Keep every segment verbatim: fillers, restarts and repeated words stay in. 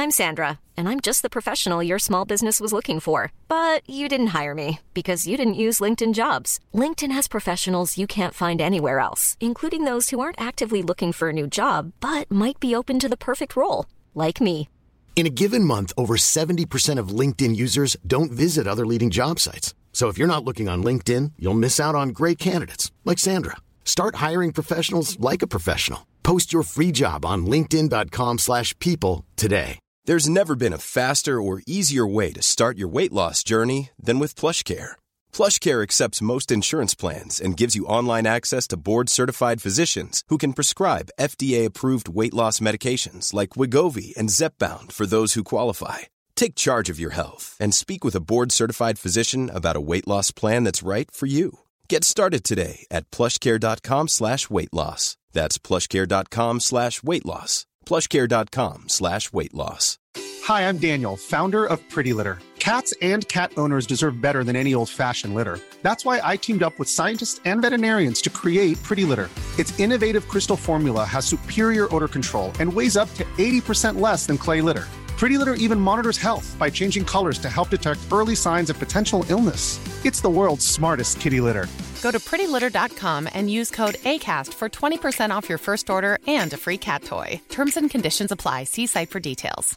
I'm Sandra, and I'm just the professional your small business was looking for. But you didn't hire me because you didn't use LinkedIn Jobs. LinkedIn has professionals you can't find anywhere else, including those who aren't actively looking for a new job, but might be open to the perfect role, like me. In a given month, over seventy percent of LinkedIn users don't visit other leading job sites. So if you're not looking on LinkedIn, you'll miss out on great candidates like Sandra. Start hiring professionals like a professional. Post your free job on linkedin dot com slash people today. There's never been a faster or easier way to start your weight loss journey than with PlushCare. PlushCare accepts most insurance plans and gives you online access to board-certified physicians who can prescribe F D A-approved weight loss medications like Wegovy and Zepbound for those who qualify. Take charge of your health and speak with a board-certified physician about a weight loss plan that's right for you. Get started today at plushcare.com slash weight loss. That's plushcare.com slash weight loss. plushcare.com slash weight loss. Hi, I'm Daniel, founder of Pretty Litter. Cats and cat owners deserve better than any old-fashioned litter. That's why I teamed up with scientists and veterinarians to create Pretty Litter. Its innovative crystal formula has superior odor control and weighs up to eighty percent less than clay litter. Pretty Litter even monitors health by changing colors to help detect early signs of potential illness. It's the world's smartest kitty litter. Go to pretty litter dot com and use code ACAST for twenty percent off your first order and a free cat toy. Terms and conditions apply. See site for details.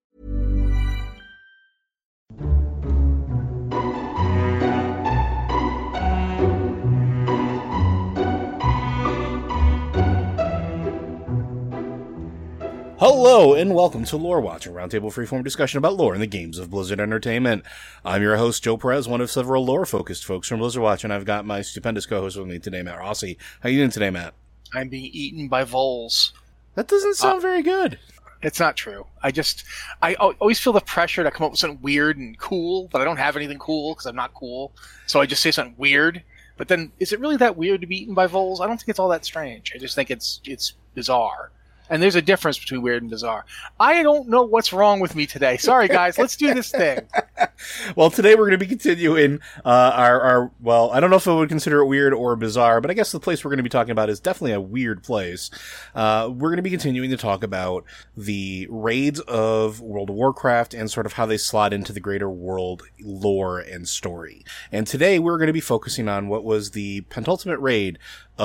Hello, and welcome to Lore Watch, a roundtable freeform discussion about lore in the games of Blizzard Entertainment. I'm your host, Joe Perez, one of several lore-focused folks from Blizzard Watch, and I've got my stupendous co-host with me today, Matt Rossi. How you doing today, Matt? I'm being eaten by voles. That doesn't sound uh, very good. It's not true. I just, I always feel the pressure to come up with something weird and cool, but I don't have anything cool because I'm not cool, so I just say something weird. But then, is it really that weird to be eaten by voles? I don't think it's all that strange. I just think it's it's bizarre. And there's a difference between weird and bizarre. I don't know what's wrong with me today. Sorry, guys. Let's do this thing. Well, today we're going to be continuing uh, our, our, well, I don't know if I would consider it weird or bizarre, but I guess the place we're going to be talking about is definitely a weird place. Uh, we're going to be continuing to talk about the raids of World of Warcraft and sort of how they slot into the greater world lore and story. And today we're going to be focusing on what was the penultimate raid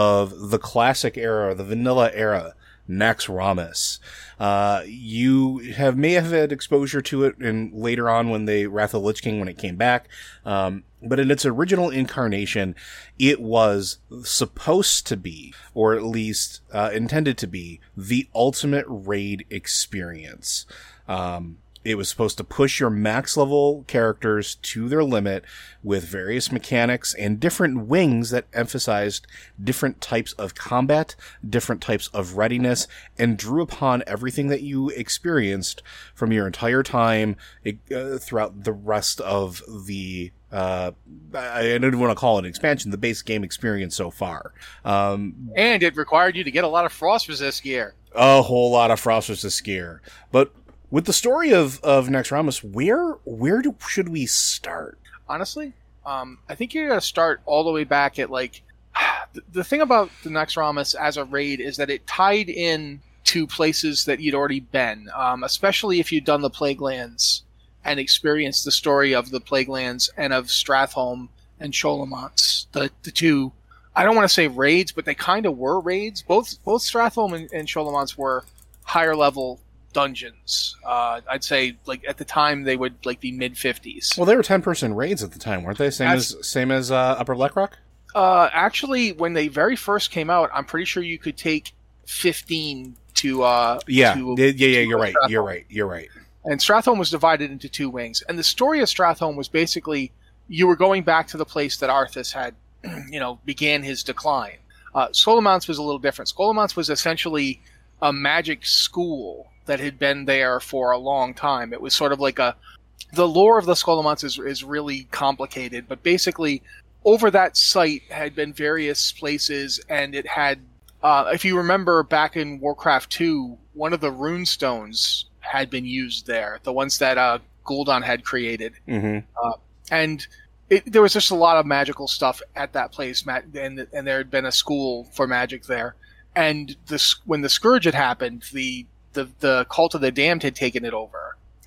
of the classic era, the vanilla era, Naxxramas. Uh, you have may have had exposure to it in later on when they Wrath of the Lich King when it came back. Um, but in its original incarnation, it was supposed to be, or at least, uh, intended to be, the ultimate raid experience. Um, It was supposed to push your max level characters to their limit with various mechanics and different wings that emphasized different types of combat, different types of readiness, and drew upon everything that you experienced from your entire time uh, throughout the rest of the uh, I don't want to call it an expansion, the base game experience so far. Um, and it required you to get a lot of frost resist gear. A whole lot of frost resist gear. But with the story of, of Naxxramas, where where do, should we start? Honestly, um, I think you're going to start all the way back at, like, the, the thing about the Naxxramas as a raid is that it tied in to places that you'd already been, um, especially if you'd done the Plaguelands and experienced the story of the Plaguelands and of Stratholme and Sholomance, the, the two, I don't want to say raids, but they kind of were raids. Both both Stratholme and, and Sholomance were higher level dungeons. Uh, I'd say, like, at the time they would, like, be mid fifties. Well, they were ten person raids at the time, weren't they? Same as, as same as uh, Upper Blackrock? Uh, actually, when they very first came out, I'm pretty sure you could take fifteen to uh yeah to, yeah yeah to you're right Stratholme. you're right you're right And Stratholme was divided into two wings, and the story of Stratholme was basically you were going back to the place that Arthas had you know began his decline. uh Scholomance was a little different. Scholomance was essentially a magic school that had been there for a long time. It was sort of like a the lore of the Scholomance is, is really complicated, but basically over that site had been various places, and it had Uh, if you remember back in Warcraft two, one of the rune stones had been used there, the ones that uh, Gul'dan had created. Mm-hmm. Uh, and it, there was just a lot of magical stuff at that place, and, and there had been a school for magic there. And the, when the Scourge had happened, the, the, the Cult of the Damned had taken it over.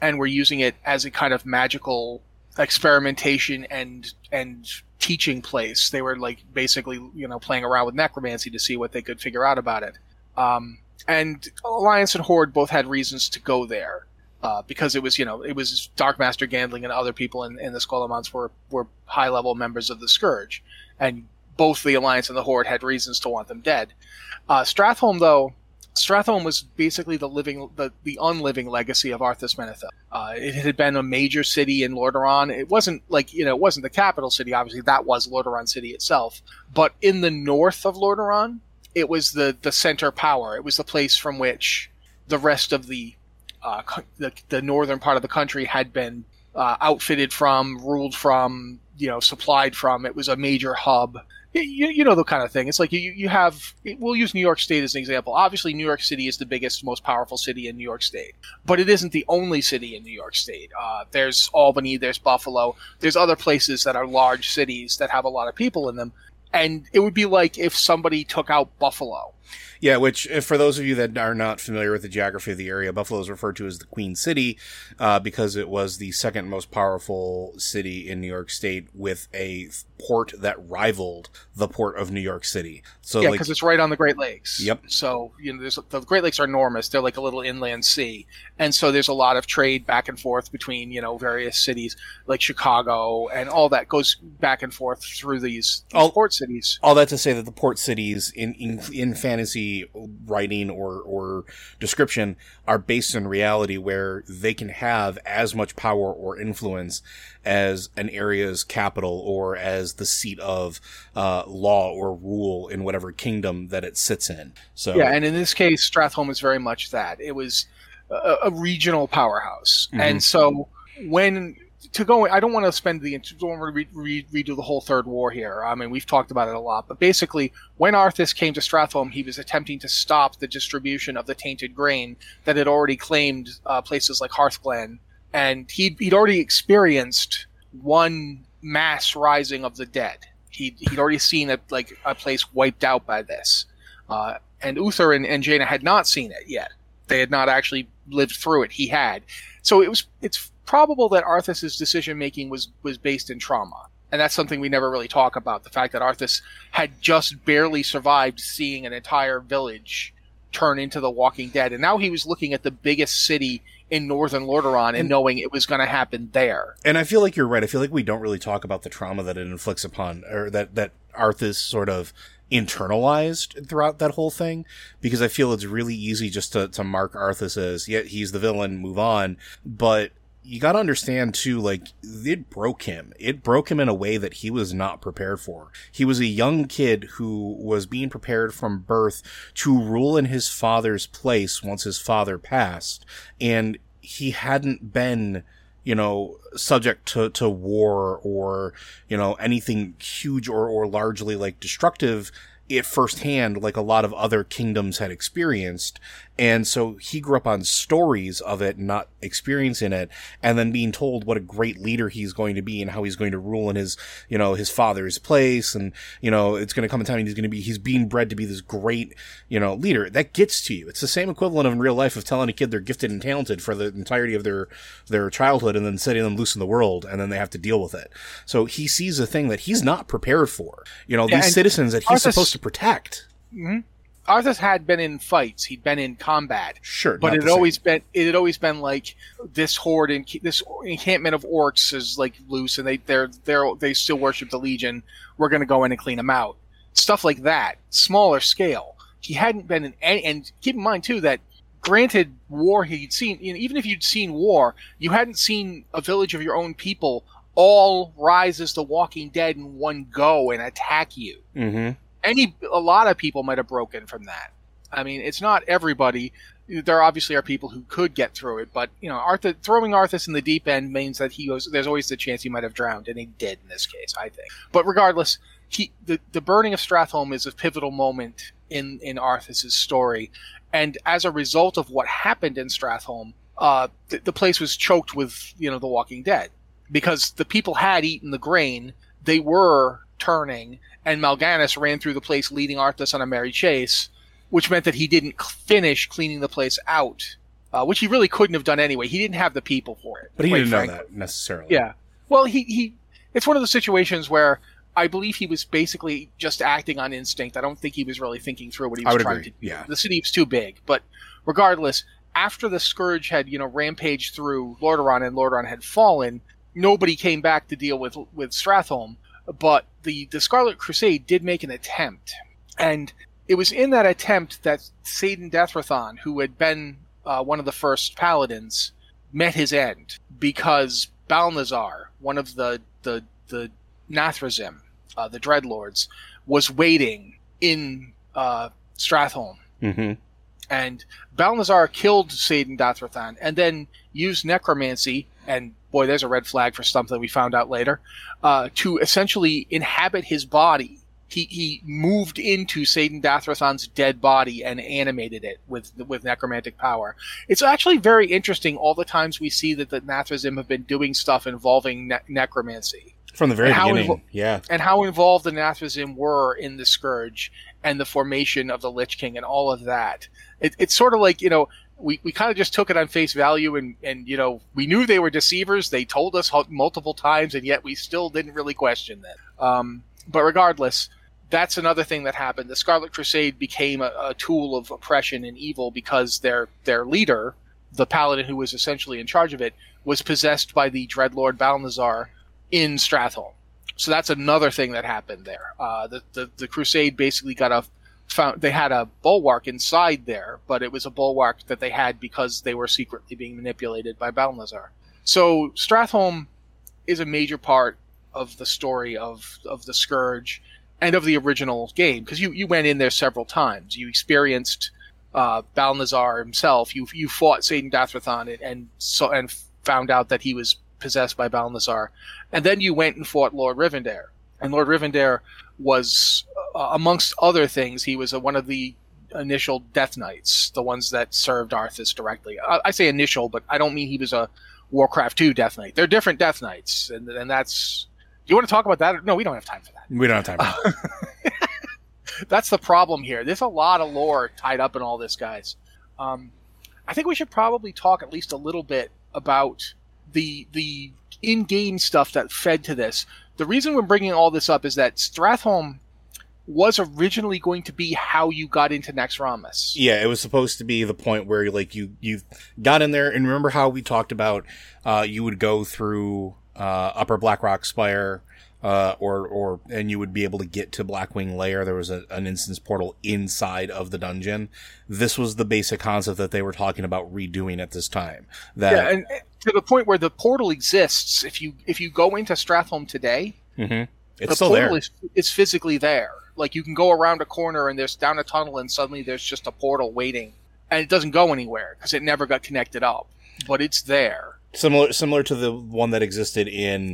and were using it as a kind of magical experimentation and and teaching place. They were like basically, you know, playing around with necromancy to see what they could figure out about it. Um, and Alliance and Horde both had reasons to go there. Uh, because it was, you know, it was Darkmaster Gandling and other people in, in the Scholomance were, were high-level members of the Scourge. And both the Alliance and the Horde had reasons to want them dead. Uh, Stratholme, though, Stratholme was basically the living, the, the unliving legacy of Arthas Menethil. Uh, it had been a major city in Lordaeron. It wasn't like, you know, it wasn't the capital city, obviously. That was Lordaeron City itself. But in the north of Lordaeron, it was the, the center power. It was the place from which the rest of the Uh, the, the northern part of the country had been uh, outfitted from, ruled from, you know, supplied from. It was a major hub. You, you know the kind of thing. It's like you, you have, we'll use New York State as an example. Obviously, New York City is the biggest, most powerful city in New York State. But it isn't the only city in New York State. Uh, there's Albany, there's Buffalo. There's other places that are large cities that have a lot of people in them. And it would be like if somebody took out Buffalo. Yeah, which, for those of you that are not familiar with the geography of the area, Buffalo is referred to as the Queen City uh, because it was the second most powerful city in New York State with a port that rivaled the port of New York City. So, yeah, like, because it's right on the Great Lakes. Yep. So, you know, there's, the Great Lakes are enormous. They're like a little inland sea. And so there's a lot of trade back and forth between, you know, various cities like Chicago, and all that goes back and forth through these, these all, port cities. All that to say that the port cities in, in, in fantasy writing or, or description are based in reality, where they can have as much power or influence as an area's capital or as the seat of uh, law or rule in whatever kingdom that it sits in. So yeah, and in this case, Stratholme is very much that. It was a, a regional powerhouse. Mm-hmm. And so when to go, I don't want to spend the, don't want to re, re, redo the whole Third War here. I mean, we've talked about it a lot, but basically, when Arthas came to Stratholme, he was attempting to stop the distribution of the tainted grain that had already claimed uh, places like Hearthglen, and he'd, he'd already experienced one mass rising of the dead. He'd, he'd already seen a, like a place wiped out by this, uh, and Uther and, and Jaina had not seen it yet. They had not actually lived through it. He had, so it was. It's probable that Arthas' decision-making was, was based in trauma. And that's something we never really talk about, the fact that Arthas had just barely survived seeing an entire village turn into the Walking Dead. And now he was looking at the biggest city in northern Lordaeron and, and knowing it was going to happen there. And I feel like you're right. I feel like we don't really talk about the trauma that it inflicts upon, or that, that Arthas sort of internalized throughout that whole thing, because I feel it's really easy just to, to mark Arthas as, yeah, he's the villain, move on. But you gotta understand, too, like, it broke him. It broke him in a way that he was not prepared for. He was a young kid who was being prepared from birth to rule in his father's place once his father passed. And he hadn't been, you know, subject to, to war or, you know, anything huge or, or largely, like, destructive it firsthand, like a lot of other kingdoms had experienced. And so he grew up on stories of it, not experiencing it, and then being told what a great leader he's going to be and how he's going to rule in his, you know, his father's place. And, you know, it's going to come a time and he's going to be, he's being bred to be this great, you know, leader. That gets to you. It's the same equivalent of in real life of telling a kid they're gifted and talented for the entirety of their, their childhood and then setting them loose in the world, and then they have to deal with it. So he sees a thing that he's not prepared for. You know, yeah, these citizens that he's Arthas, supposed to protect. Mm-hmm. Arthas had been in fights. He'd been in combat. Sure, but it had always been it had always been like this horde and this encampment of orcs is like loose, and they they're they're they still worship the Legion. We're going to go in and clean them out. Stuff like that, smaller scale. He hadn't been in any, and keep in mind too that granted war he'd seen. You know, even if you'd seen war, you hadn't seen a village of your own people all rise as the Walking Dead in one go and attack you. Mm-hmm. Any, a lot of people might have broken from that. I mean, it's not everybody. There obviously are people who could get through it, but you know, Arthas, throwing Arthas in the deep end means that he goes. There's always the chance he might have drowned, and he did in this case, I think. But regardless, he the, the burning of Stratholme is a pivotal moment in in Arthas' story, and as a result of what happened in Stratholme, uh, the, the place was choked with you know the Walking Dead, because the people had eaten the grain. They were turning, and Mal'Ganis ran through the place leading Arthas on a merry chase, which meant that he didn't finish cleaning the place out uh, which he really couldn't have done anyway. He didn't have the people for it. But he didn't frankly. know that necessarily. Yeah. Well, he, he it's one of those situations where I believe he was basically just acting on instinct. I don't think he was really thinking through what he was I would trying agree. to do. Yeah. The city was too big. But regardless, after the Scourge had, you know, rampaged through Lordaeron and Lordaeron had fallen, nobody came back to deal with with Stratholme. But the, the Scarlet Crusade did make an attempt. And it was in that attempt that Saidan Deathrathon, who had been uh, one of the first paladins, met his end. Because Balnazzar, one of the, the, the Nathrazim, uh, the Dreadlords, was waiting in uh, Stratholme. Mm-hmm. And Balnazzar killed Saidan Deathrathon and then used necromancy, and boy, there's a red flag for something we found out later, uh, to essentially inhabit his body. He he moved into Saidan Deathrathon's dead body and animated it with with necromantic power. It's actually very interesting all the times we see that the Nathrazim have been doing stuff involving ne- necromancy. From the very And how beginning, invo- yeah. And how involved the Nathrazim were in the Scourge and the formation of the Lich King and all of that. It, it's sort of like, you know, we, we kind of just took it on face value and, and, you know, we knew they were deceivers. They told us how, multiple times, and yet we still didn't really question that. Um, but regardless, that's another thing that happened. The Scarlet Crusade became a, a tool of oppression and evil because their their leader, the paladin who was essentially in charge of it, was possessed by the Dreadlord Balnazzar in Stratholme. So that's another thing that happened there. Uh, the, the the Crusade basically got a found they had a bulwark inside there, but it was a bulwark that they had because they were secretly being manipulated by Balnazzar. So Stratholme is a major part of the story of of the Scourge and of the original game, because you, you went in there several times. You experienced uh, Balnazzar himself. You you fought Saidan Deathrathon and and, so, and found out that he was possessed by Balnazzar. And then you went and fought Lord Rivendare. And Lord Rivendare was, uh, amongst other things, he was a, one of the initial Death Knights, the ones that served Arthas directly. I, I say initial, but I don't mean he was a Warcraft two Death Knight. They're different Death Knights, and, and that's... Do you want to talk about that? No, we don't have time for that. We don't have time for that. That's the problem here. There's a lot of lore tied up in all this, guys. Um, I think we should probably talk at least a little bit about the the in-game stuff that fed to this. The reason we're bringing all this up is that Stratholme was originally going to be how you got into Naxxramas. Yeah, it was supposed to be the point where like you you got in there, and remember how we talked about uh, you would go through uh, Upper Blackrock Spire, uh, or or and you would be able to get to Blackwing Lair. There was a, an instance portal inside of the dungeon. This was the basic concept that they were talking about redoing at this time. That yeah, and to the point where the portal exists. If you if you go into Stratholme today, mm-hmm. it's the still portal there. Is, is physically there. Like you can go around a corner and there's down a tunnel, and suddenly there's just a portal waiting, and it doesn't go anywhere because it never got connected up. But it's there. Similar, similar to the one that existed in,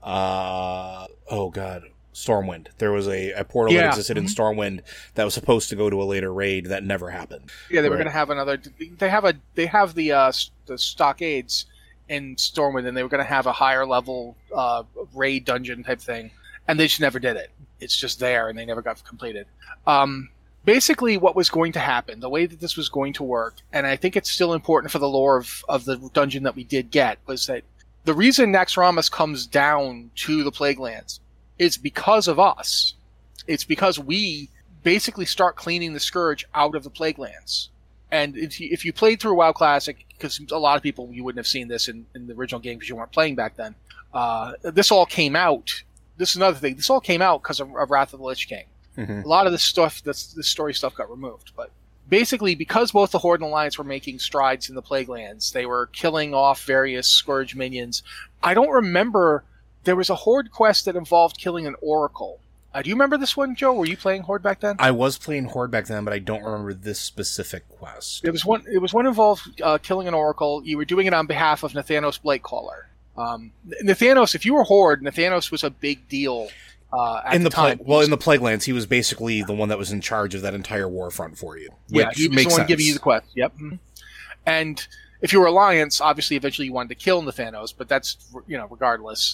uh, oh god, Stormwind. There was a, a portal Yeah. that existed in Mhm. Stormwind that was supposed to go to a later raid that never happened. Yeah, they were Right. going to have another. They have a. They have the uh, the stockades in Stormwind, and they were going to have a higher level uh, raid dungeon type thing, and they just never did it. It's just there, and they never got completed. Um, basically, what was going to happen, the way that this was going to work, and I think it's still important for the lore of, of the dungeon that we did get, was that the reason Naxxramas comes down to the Plaguelands is because of us. It's because we basically start cleaning the Scourge out of the Plaguelands. And if you, if you played through WoW Classic, because a lot of people, you wouldn't have seen this in, in the original game because you weren't playing back then, uh, this all came out. This is another thing. This all came out because of, of Wrath of the Lich King. Mm-hmm. A lot of this stuff, this, this story stuff got removed. But basically, because both the Horde and Alliance were making strides in the Plaguelands, they were killing off various Scourge minions. I don't remember... There was a Horde quest that involved killing an Oracle. Uh, do you remember this one, Joe? Were you playing Horde back then? I was playing Horde back then, but I don't remember this specific quest. It was one. It was one involved uh, killing an Oracle. You were doing it on behalf of Nathanos Blightcaller. Um, Nathanos, if you were Horde, Nathanos was a big deal uh, at in the, the time. Pla- well, in the Plaguelands, he was basically the one that was in charge of that entire war front for you. Yeah, which he was makes the one sense. giving you the quest. Yep. Mhm. And if you were Alliance, obviously, eventually you wanted to kill Nathanos, but that's, you know, regardless.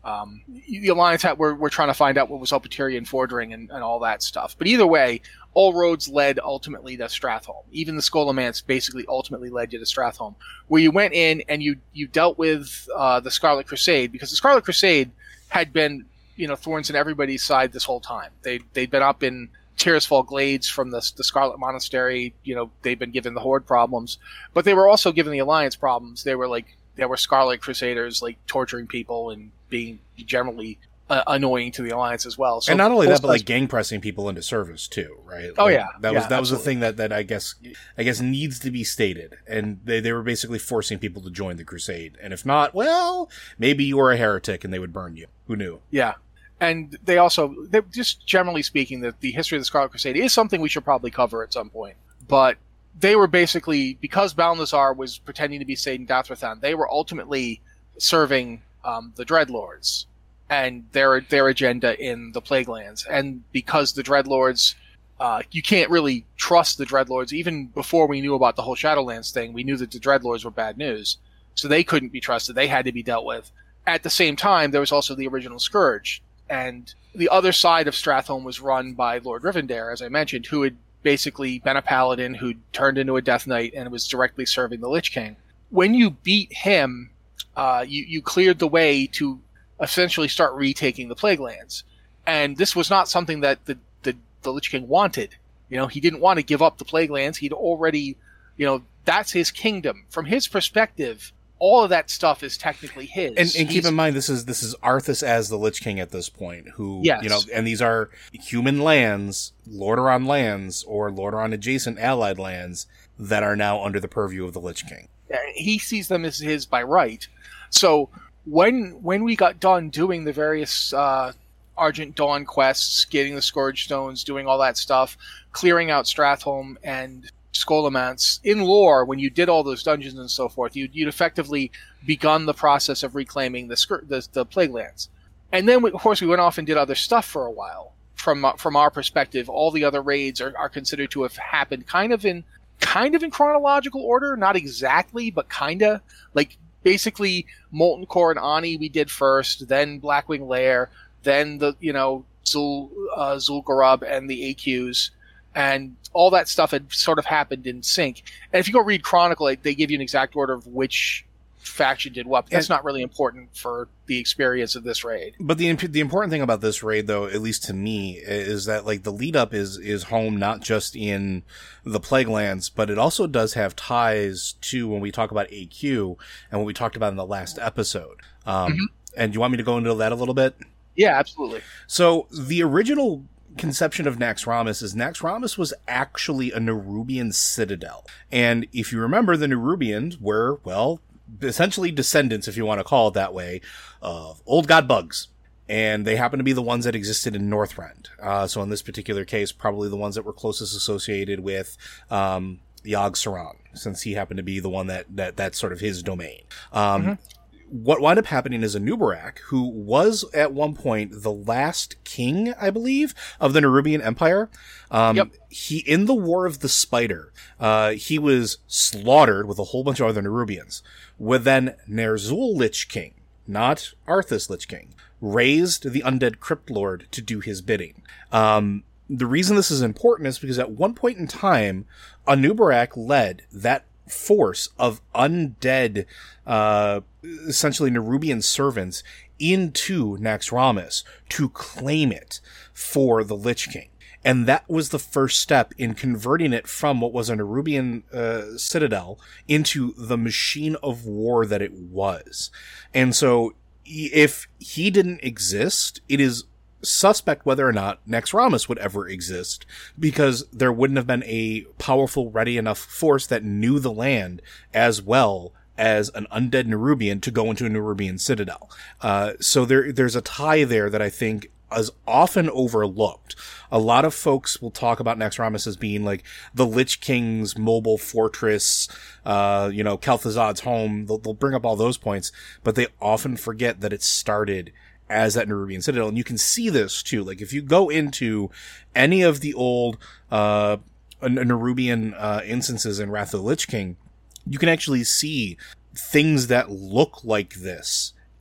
Um, the Alliance had, were, were trying to find out what was Opetirian Fordring and, and all that stuff. But either way, all roads led ultimately to Stratholme. Even the Scholomance basically ultimately led you to Stratholme, where you went in and you, you dealt with uh, the Scarlet Crusade, because the Scarlet Crusade had been, you know, thorns in everybody's side this whole time. They, they'd been up in Tirisfal Glades from the, the Scarlet Monastery. You know, they've been given the Horde problems, but they were also given the Alliance problems. They were like, there were Scarlet Crusaders, like, torturing people and being generally uh, annoying to the Alliance as well. So and not only that, but like gang pressing people into service too, right? Oh like, yeah, that yeah, was that was the absolutely. thing that, that I guess I guess needs to be stated. And they, they were basically forcing people to join the Crusade. And if not, well, maybe you were a heretic and they would burn you. Who knew? Yeah. And they also, they, just generally speaking, that the history of the Scarlet Crusade is something we should probably cover at some point. But they were basically, because Balnazzar was pretending to be Seydan Dathrathan, they were ultimately serving um, the Dreadlords and their their agenda in the Plaguelands. And because the Dreadlords, uh, you can't really trust the Dreadlords. Even before we knew about the whole Shadowlands thing, we knew that the Dreadlords were bad news. So they couldn't be trusted. They had to be dealt with. At the same time, there was also the original Scourge. And the other side of Stratholme was run by Lord Rivendare, as I mentioned, who had basically been a paladin who turned into a Death Knight and was directly serving the Lich King. When you beat him, uh, you, you cleared the way to essentially start retaking the Plaguelands. And this was not something that the, the, the Lich King wanted. You know, he didn't want to give up the Plaguelands. He'd already, you know, that's his kingdom. From his perspective, all of that stuff is technically his. And, and keep in mind, this is this is Arthas as the Lich King at this point, who, Yes. you know, and these are human lands, Lordaeron lands, or Lordaeron adjacent allied lands that are now under the purview of the Lich King. He sees them as his by right. So when when we got done doing the various uh, Argent Dawn quests, getting the Scourge Stones, doing all that stuff, clearing out Stratholme and Scholomance, in lore, when you did all those dungeons and so forth, you'd, you'd effectively begun the process of reclaiming the, Scur- the, the Plaguelands. And then, we, of course, we went off and did other stuff for a while. From uh, from our perspective, all the other raids are, are considered to have happened kind of in kind of in chronological order, not exactly, but kinda. Like, basically, Molten Core and Ani we did first, then Blackwing Lair, then the, you know, Zul, uh, Zul'Gurub and the A Qs, and all that stuff had sort of happened in sync. And if you go read Chronicle, they give you an exact order of which faction did what. But that's And- not really important for the experience of this raid. But the imp- the important thing about this raid, though, at least to me, is that like the lead up is is home not just in the Plaguelands, but it also does have ties to when we talk about A Q and what we talked about in the last episode. Um, Mm-hmm. And you want me to go into that a little bit? Yeah, absolutely. So the original conception of Naxxramas is Naxxramas was actually a Nerubian citadel. And if you remember, the Nerubians were, well, essentially descendants, if you want to call it that way, of old god bugs. And they happen to be the ones that existed in Northrend. Uh, so in this particular case, probably the ones that were closest associated with um, Yogg-Saron, since he happened to be the one that, that that's sort of his domain. Um, mm-hmm. What wound up happening is Anub'arak, who was at one point the last king, I believe, of the Nerubian Empire. Um, Yep. He, in the War of the Spider, uh, he was slaughtered with a whole bunch of other Nerubians. With then Ner'zhul Lich King, not Arthas Lich King, raised the undead Crypt Lord to do his bidding. Um, the reason this is important is because at one point in time, Anub'arak led that force of undead, uh, essentially Nerubian servants into Naxxramas to claim it for the Lich King. And that was the first step in converting it from what was a Nerubian uh, citadel into the machine of war that it was. And so if he didn't exist, it is suspect whether or not Naxxramas would ever exist, because there wouldn't have been a powerful, ready enough force that knew the land as well as an undead Nerubian to go into a Nerubian citadel. Uh, so there, there's a tie there that I think is often overlooked. A lot of folks will talk about Naxxramas as being like the Lich King's mobile fortress, uh, you know, Kel'Thuzad's home. They'll, they'll bring up all those points, but they often forget that it started as that Nerubian citadel. And you can see this too. Like if you go into any of the old, uh, Nerubian, uh, instances in Wrath of the Lich King, you can actually see things that look like this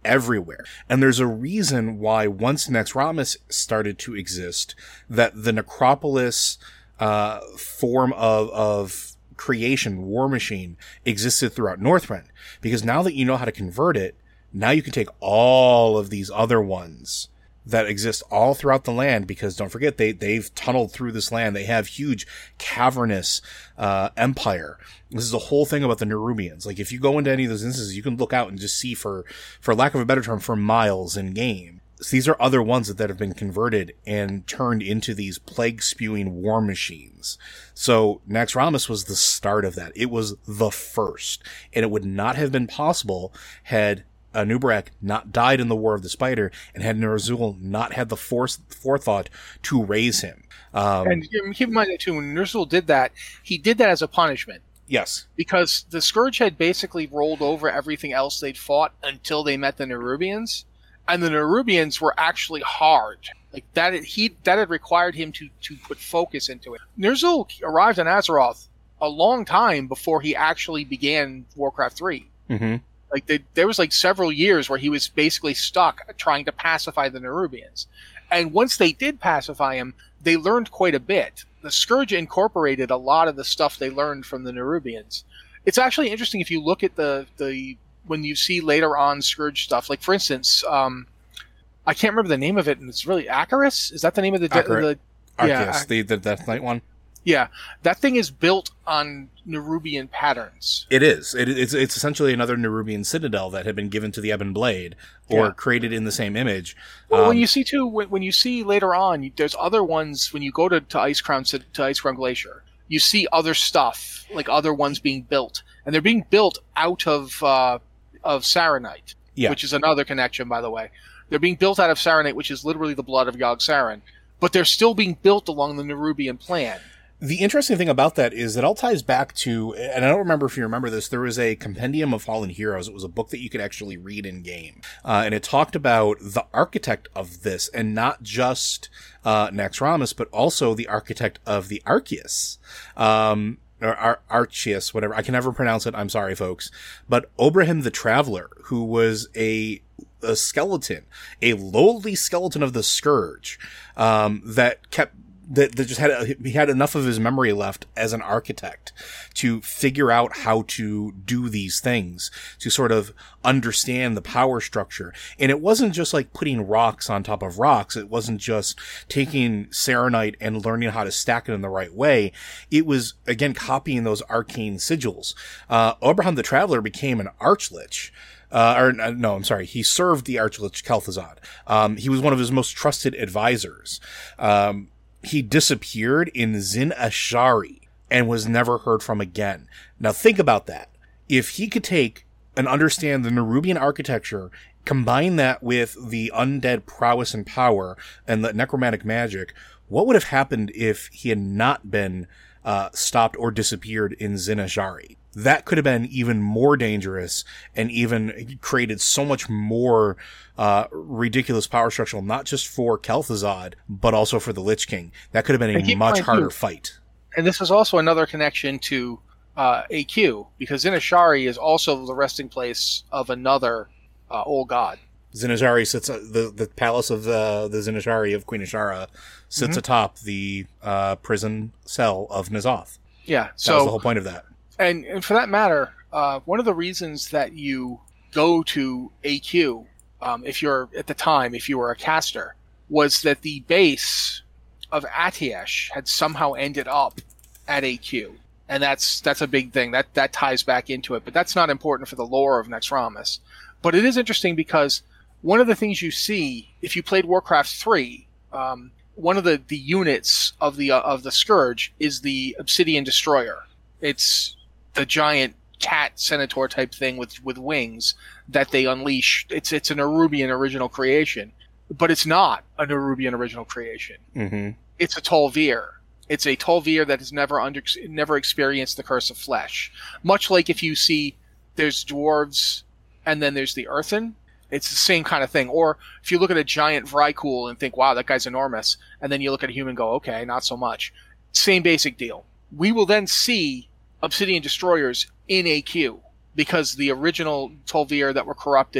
everywhere. And there's a reason why once Naxxramas started to exist, that the Necropolis uh, form of, of creation, War Machine, existed throughout Northrend. Because now that you know how to convert it, now you can take all of these other ones that exist all throughout the land, because don't forget, they, they've tunneled through this land. They have huge cavernous, uh, empire. This is the whole thing about the Nerubians. Like, if you go into any of those instances, you can look out and just see for, for lack of a better term, for miles in game. So these are other ones that, that have been converted and turned into these plague-spewing war machines. So Naxxramas was the start of that. It was the first. And it would not have been possible had Anub'arak not died in the War of the Spider, and had Ner'zhul not had the force, forethought to raise him. Um, and keep in mind that too, when Ner'zhul did that, he did that as a punishment. Yes. Because the Scourge had basically rolled over everything else they'd fought until they met the Nerubians, and the Nerubians were actually hard. Like, that had, he, that had required him to, to put focus into it. Ner'zhul arrived in Azeroth a long time before he actually began Warcraft three. Mm-hmm. Like, they, there was like several years where he was basically stuck trying to pacify the Nerubians. And once they did pacify him, they learned quite a bit. The Scourge incorporated a lot of the stuff they learned from the Nerubians. It's actually interesting if you look at the, the when you see later on Scourge stuff. Like, for instance, um, I can't remember the name of it, and it's really Acheris? Is that the name of the... De- the Arceus, yeah, the, the Death Knight one? Yeah, that thing is built on Nerubian patterns. It is. It, it's it's essentially another Nerubian citadel that had been given to the Ebon Blade, or yeah. created in the same image. Well, um, when you see too, when, when you see later on, you, there's other ones. When you go to to Icecrown to, to Icecrown Glacier, you see other stuff, like other ones being built, and they're being built out of uh, of Saronite, yeah. which is another connection, by the way. They're being built out of Saronite, which is literally the blood of Yogg-Saron, but they're still being built along the Nerubian plan. The interesting thing about that is that all ties back to, and I don't remember if you remember this, there was a Compendium of Fallen Heroes. It was a book that you could actually read in game. Uh, and it talked about the architect of this, and not just, uh, Naxxramas, but also the architect of the Arceus. Um, or Ar- Arceus, whatever. I can never pronounce it. I'm sorry, folks. But Obrahim the Traveler, who was a, a skeleton, a lowly skeleton of the Scourge, um, that kept That, that just had a, he had enough of his memory left as an architect to figure out how to do these things, to sort of understand the power structure. And it wasn't just like putting rocks on top of rocks. It wasn't just taking Saronite and learning how to stack it in the right way. It was, again, copying those arcane sigils. Uh, Obrahim the Traveler became an Archlich. Uh, or, no, I'm sorry. He served the Archlich Kel'Thuzad. Um, he was one of his most trusted advisors. Um, He disappeared in Zin Ashari and was never heard from again. Now think about that. If he could take and understand the Nerubian architecture, combine that with the undead prowess and power and the necromantic magic, what would have happened if he had not been uh, stopped or disappeared in Zin Ashari? That could have been even more dangerous and even created so much more uh ridiculous power structure, not just for Kel'Thuzad, but also for the Lich King. That could have been a much harder too. fight. And this is also another connection to uh A Q, because Zin Ashari is also the resting place of another uh, old god. Zin Ashari sits, uh, the, the palace of the, the Zin Ashari of Queen Ashara sits mm-hmm. atop the uh prison cell of N'Zoth. Yeah, that so was the whole point of that. And, and for that matter, uh, one of the reasons that you go to A Q, um, if you're at the time, if you were a caster, was that the base of Atiesh had somehow ended up at A Q, and that's that's a big thing. That that ties back into it, but that's not important for the lore of Naxxramas. But it is interesting because one of the things you see if you played Warcraft three, um, one of the, the units of the uh, of the Scourge is the Obsidian Destroyer. It's the giant cat centaur type thing with, with wings that they unleash. It's it's an Nerubian original creation, but it's not a Nerubian original creation. Mm-hmm. It's a Tol'vir. It's a Tol'vir that has never under never experienced the curse of flesh. Much like if you see there's dwarves and then there's the earthen, it's the same kind of thing. Or if you look at a giant Vrykul and think, wow, that guy's enormous, and then you look at a human and go, okay, not so much. Same basic deal. We will then see Obsidian Destroyers in A Q, because the original Tol'vir that were corrupted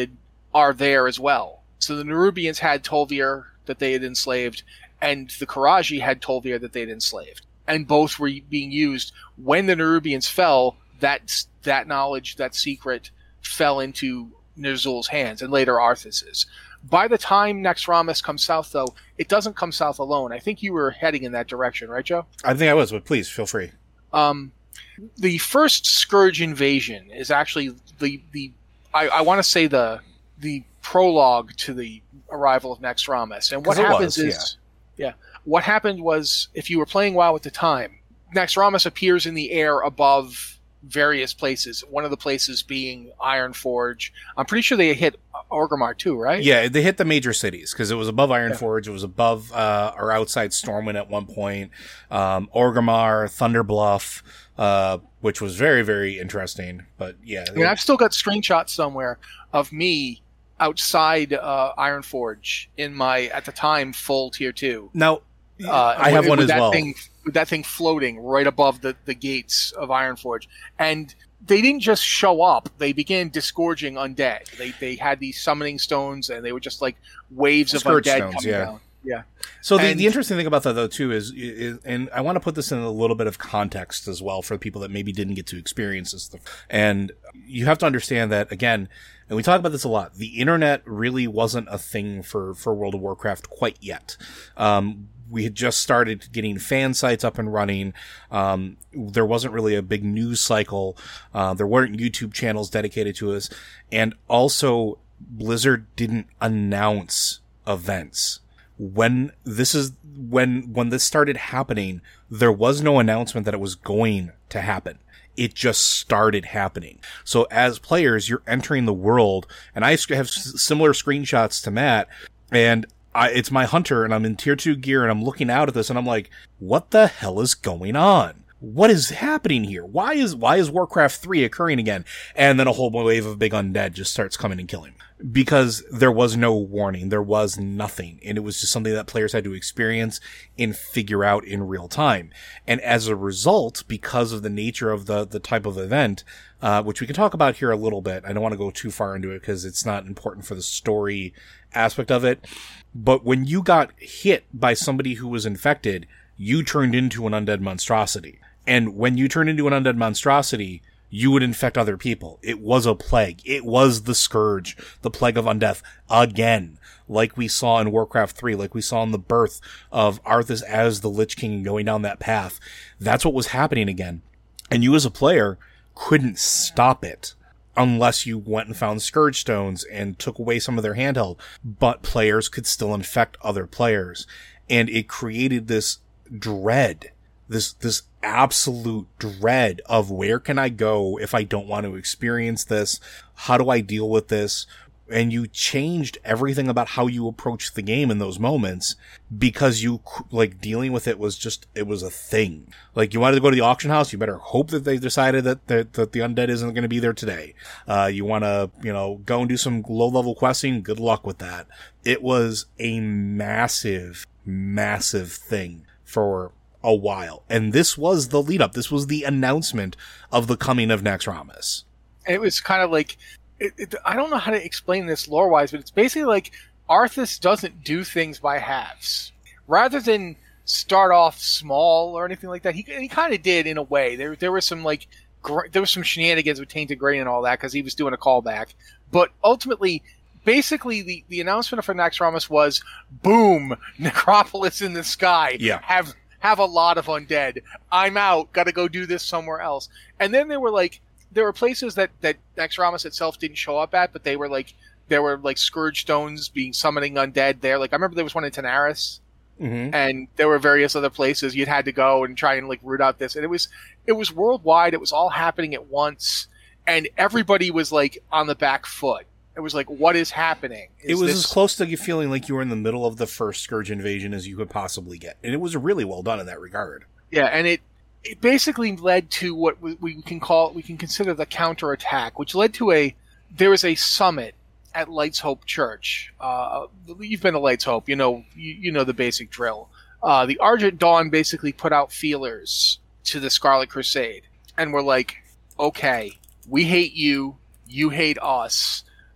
are there as well. So the Nerubians had Tol'vir that they had enslaved, and the Karaji had Tol'vir that they had enslaved. And both were being used. When the Nerubians fell, that, that knowledge, that secret, fell into Ner'zhul's hands, and later Arthas's. By the time Naxxramas comes south, though, it doesn't come south alone. I think you were heading in that direction, right, Joe? I think I was, but please, feel free. Um, the first Scourge invasion is actually the, the I, I want to say the the prologue to the arrival of Naxxramas. And what happens was, is, yeah. yeah, what happened was, if you were playing WoW at the time, Naxxramas appears in the air above various places. One of the places being Ironforge. I'm pretty sure they hit Orgrimmar too, right? Yeah, they hit the major cities because it was above Ironforge. Yeah. It was above uh, or outside Stormwind at one point. Um, Orgrimmar, Thunderbluff, uh, which was very, very interesting. But yeah, I mean, I've still got screenshots somewhere of me outside uh, Ironforge in my, at the time, full tier two. Now, uh, I have with, one with as well. Thing, with that thing floating right above the, the gates of Ironforge. And they didn't just show up. They began disgorging undead. They they had these summoning stones, and they were just like waves of Scourge undead stones, coming yeah. down. Yeah. So the, And- the interesting thing about that, though, too, is, is, and I want to put this in a little bit of context as well for the people that maybe didn't get to experience this stuff. And you have to understand that, again, and we talk about this a lot, the internet really wasn't a thing for, for World of Warcraft quite yet. Um, we had just started getting fan sites up and running. Um, there wasn't really a big news cycle. Uh, there weren't YouTube channels dedicated to us. And also, Blizzard didn't announce events. When this is, when, when this started happening, there was no announcement that it was going to happen. It just started happening. So as players, you're entering the world, and I have s- similar screenshots to Matt, and I, it's my hunter, and I'm in tier two gear, and I'm looking out at this, and I'm like, what the hell is going on? What is happening here? Why is, why is Warcraft three occurring again? And then a whole wave of big undead just starts coming and killing. Because there was no warning. There was nothing. And it was just something that players had to experience and figure out in real time. And as a result, because of the nature of the, the type of event, uh, which we can talk about here a little bit. I don't want to go too far into it because it's not important for the story aspect of it. But when you got hit by somebody who was infected, you turned into an undead monstrosity. And when you turn into an undead monstrosity, you would infect other people. It was a plague. It was the Scourge, the plague of undeath, again, like we saw in Warcraft three, like we saw in the birth of Arthas as the Lich King going down that path. That's what was happening again. And you as a player couldn't stop it unless you went and found Scourge Stones and took away some of their handheld. But players could still infect other players. And it created this dread, this, this absolute dread of where can I go if I don't want to experience this? How do I deal with this? And you changed everything about how you approach the game in those moments because you, like, dealing with it was just, it was a thing. Like, you wanted to go to the auction house, you better hope that they decided that, that, that the undead isn't going to be there today. Uh, you want to, you know, go and do some low-level questing, good luck with that. It was a massive, massive thing for a while. And this was the lead up. This was the announcement of the coming of Naxxramas. And it was kind of like, it, it, I don't know how to explain this lore-wise, but it's basically like Arthas doesn't do things by halves. Rather than start off small or anything like that, he, he kind of did in a way. There there was some like gr- there was some shenanigans with Tainted Grain and all that because he was doing a callback. But ultimately, basically, the, the announcement for Naxxramas was, boom, Necropolis in the sky. Yeah. Have have a lot of undead. I'm out. Got to go do this somewhere else. And then there were like, there were places that, that Naxxramas itself didn't show up at, but they were like, there were like Scourge Stones being summoning undead there. Like, I remember there was one in Tanaris, mm-hmm. and there were various other places you'd had to go and try and like root out this. And it was, it was worldwide. It was all happening at once. And everybody was like on the back foot. It was like, what is happening? Is it was this... as close to you feeling like you were in the middle of the first Scourge invasion as you could possibly get. And it was really well done in that regard. Yeah, and it it basically led to what we can call, we can consider the counterattack, which led to a, there was a summit at Light's Hope Church. Uh, you've been to Light's Hope, you know, you, you know the basic drill. Uh, the Argent Dawn basically put out feelers to the Scarlet Crusade, and were like, okay, we hate you, you hate us.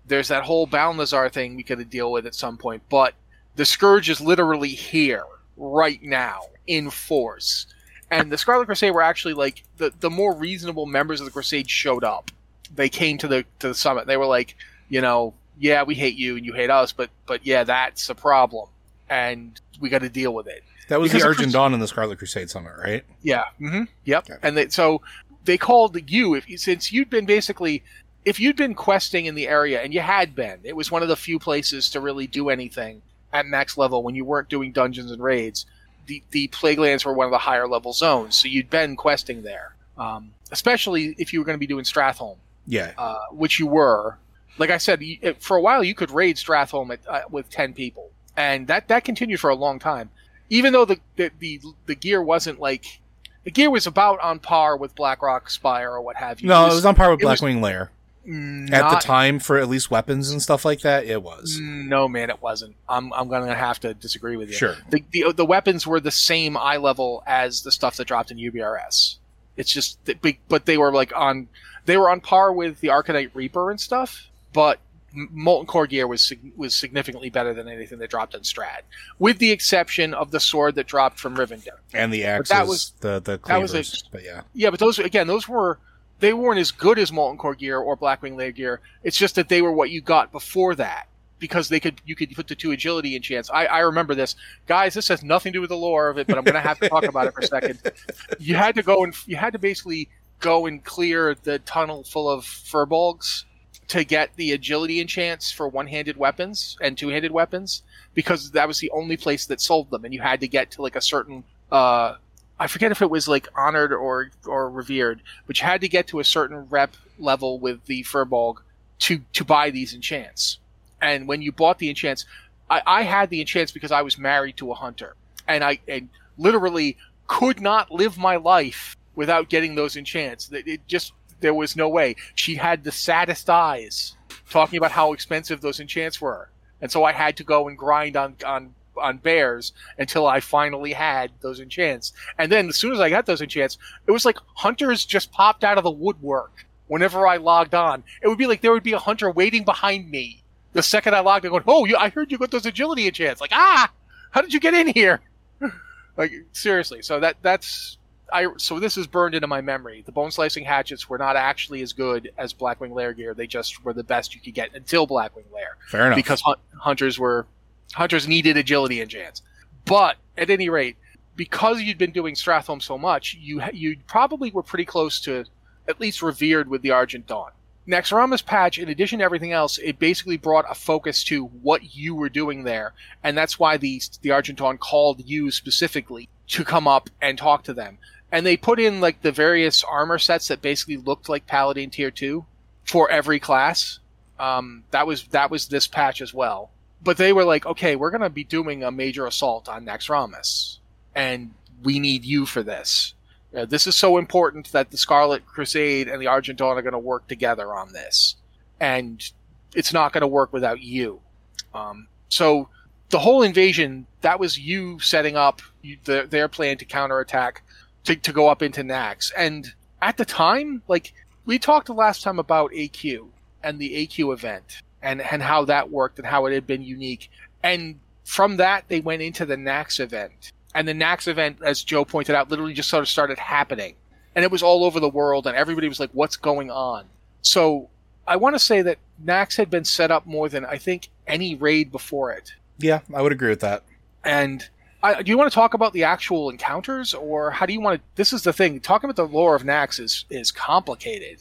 There's that whole Balnazar thing we could deal with at some point, but the Scourge is literally here, right now, in force. And the Scarlet Crusade were actually, like, the, the more reasonable members of the Crusade showed up. They came to the to the summit. They were like, you know, yeah, we hate you and you hate us, but but yeah, that's a problem, and we got to deal with it. That was Because the the Argent Crus- Dawn and the Scarlet Crusade Summit, right? Yeah. Mm-hmm. Yep. Okay. And they, so they called you, if since you'd been basically, if you'd been questing in the area, and you had been, it was one of the few places to really do anything at max level when you weren't doing dungeons and raids. The, the Plaguelands were one of the higher level zones, so you'd been questing there, um, especially if you were going to be doing Stratholme, Yeah. uh, which you were. Like I said, you, for a while you could raid Stratholme at, uh, with ten people, and that, that continued for a long time. Even though the, the the the gear wasn't like the gear was about on par with Blackrock Spire or what have you. No, it was, it was on par with it was Blackwing Lair. not, At the time, for at least weapons and stuff like that, it was. No, man, it wasn't. I'm I'm gonna have to disagree with you. Sure. The the, the weapons were the same eye level as the stuff that dropped in U B R S. It's just, that big, but they were like on they were on par with the Arcanite Reaper and stuff, but Molten Core gear was was significantly better than anything that dropped in Strat, with the exception of the sword that dropped from Rivendell. And the axes, that was- the, the that cleavers, was a- but yeah. Yeah, but those again, those were they weren't as good as Molten Core gear or Blackwing Lair gear. It's just that they were what you got before that, because they could you could put the two agility enchants. I, I remember this, guys. This has nothing to do with the lore of it, but I'm going to have to talk about it for a second. You had to go and you had to basically go and clear the tunnel full of furbolgs to get the agility enchants for one-handed weapons and two-handed weapons, because that was the only place that sold them, and you had to get to like a certain uh I forget if it was like honored or or revered, but you had to get to a certain rep level with the furbolg to to buy these enchants. And when you bought the enchants, I, I had the enchants because I was married to a hunter, and I and literally could not live my life without getting those enchants. It, it just there was no way. She had the saddest eyes talking about how expensive those enchants were, and so I had to go and grind on on on bears until I finally had those enchants. And then as soon as I got those enchants, it was like hunters just popped out of the woodwork whenever I logged on. It would be like there would be a hunter waiting behind me the second I logged in, going, "Oh, you, I heard you got those agility enchants." Like, ah, how did you get in here? Like, seriously. So that that's I. So this is burned into my memory. The bone slicing hatchets were not actually as good as Blackwing Lair gear. They just were the best you could get until Blackwing Lair. Fair enough. Because hun- hunters were hunters needed agility enchants. But at any rate, because you'd been doing Stratholme so much, you you probably were pretty close to at least revered with the Argent Dawn. Naxxramas patch, in addition to everything else, it basically brought a focus to what you were doing there, and that's why the the Argent Dawn called you specifically to come up and talk to them. And they put in like the various armor sets that basically looked like Paladin Tier two for every class. Um, that was that was this patch as well. But they were like, okay, we're going to be doing a major assault on Naxxramas, and we need you for this. Uh, this is so important that the Scarlet Crusade and the Argent Dawn are going to work together on this. And it's not going to work without you. Um, so the whole invasion, that was you setting up you, the, their plan to counterattack, to, to go up into Nax. And at the time, like, we talked the last time about A Q and the A Q event and, and how that worked and how it had been unique. And from that, they went into the Nax event. And the Nax event, as Joe pointed out, literally just sort of started happening. And it was all over the world, and everybody was like, what's going on? So I want to say that Nax had been set up more than, I think, any raid before it. Yeah, I would agree with that. And I, do you want to talk about the actual encounters, or how do you want to... This is the thing. Talking about the lore of Nax is, is complicated.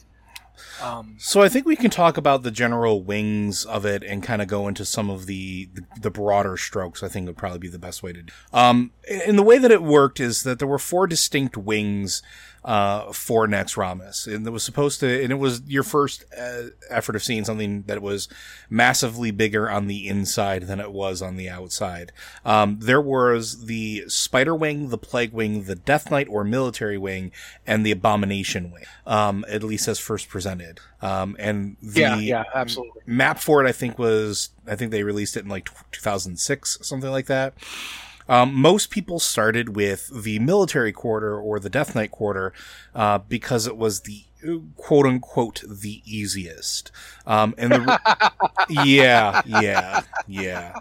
Um, so I think we can talk about the general wings of it and kind of go into some of the, the, the broader strokes. I think would probably be the best way to do. Um, and the way that it worked is that there were four distinct wings uh, for Naxxramas, and it was supposed to, and it was your first uh, effort of seeing something that was massively bigger on the inside than it was on the outside. Um, there was the Spider Wing, the Plague Wing, the Death Knight or Military Wing, and the Abomination Wing. Um, at least as first presented. Um, and the yeah, yeah, absolutely. map for it, I think was, I think they released it in like two thousand six, something like that. Um, most people started with the military quarter or the Death Knight quarter, uh, because it was the, quote unquote the easiest. Um, and the yeah, yeah, yeah.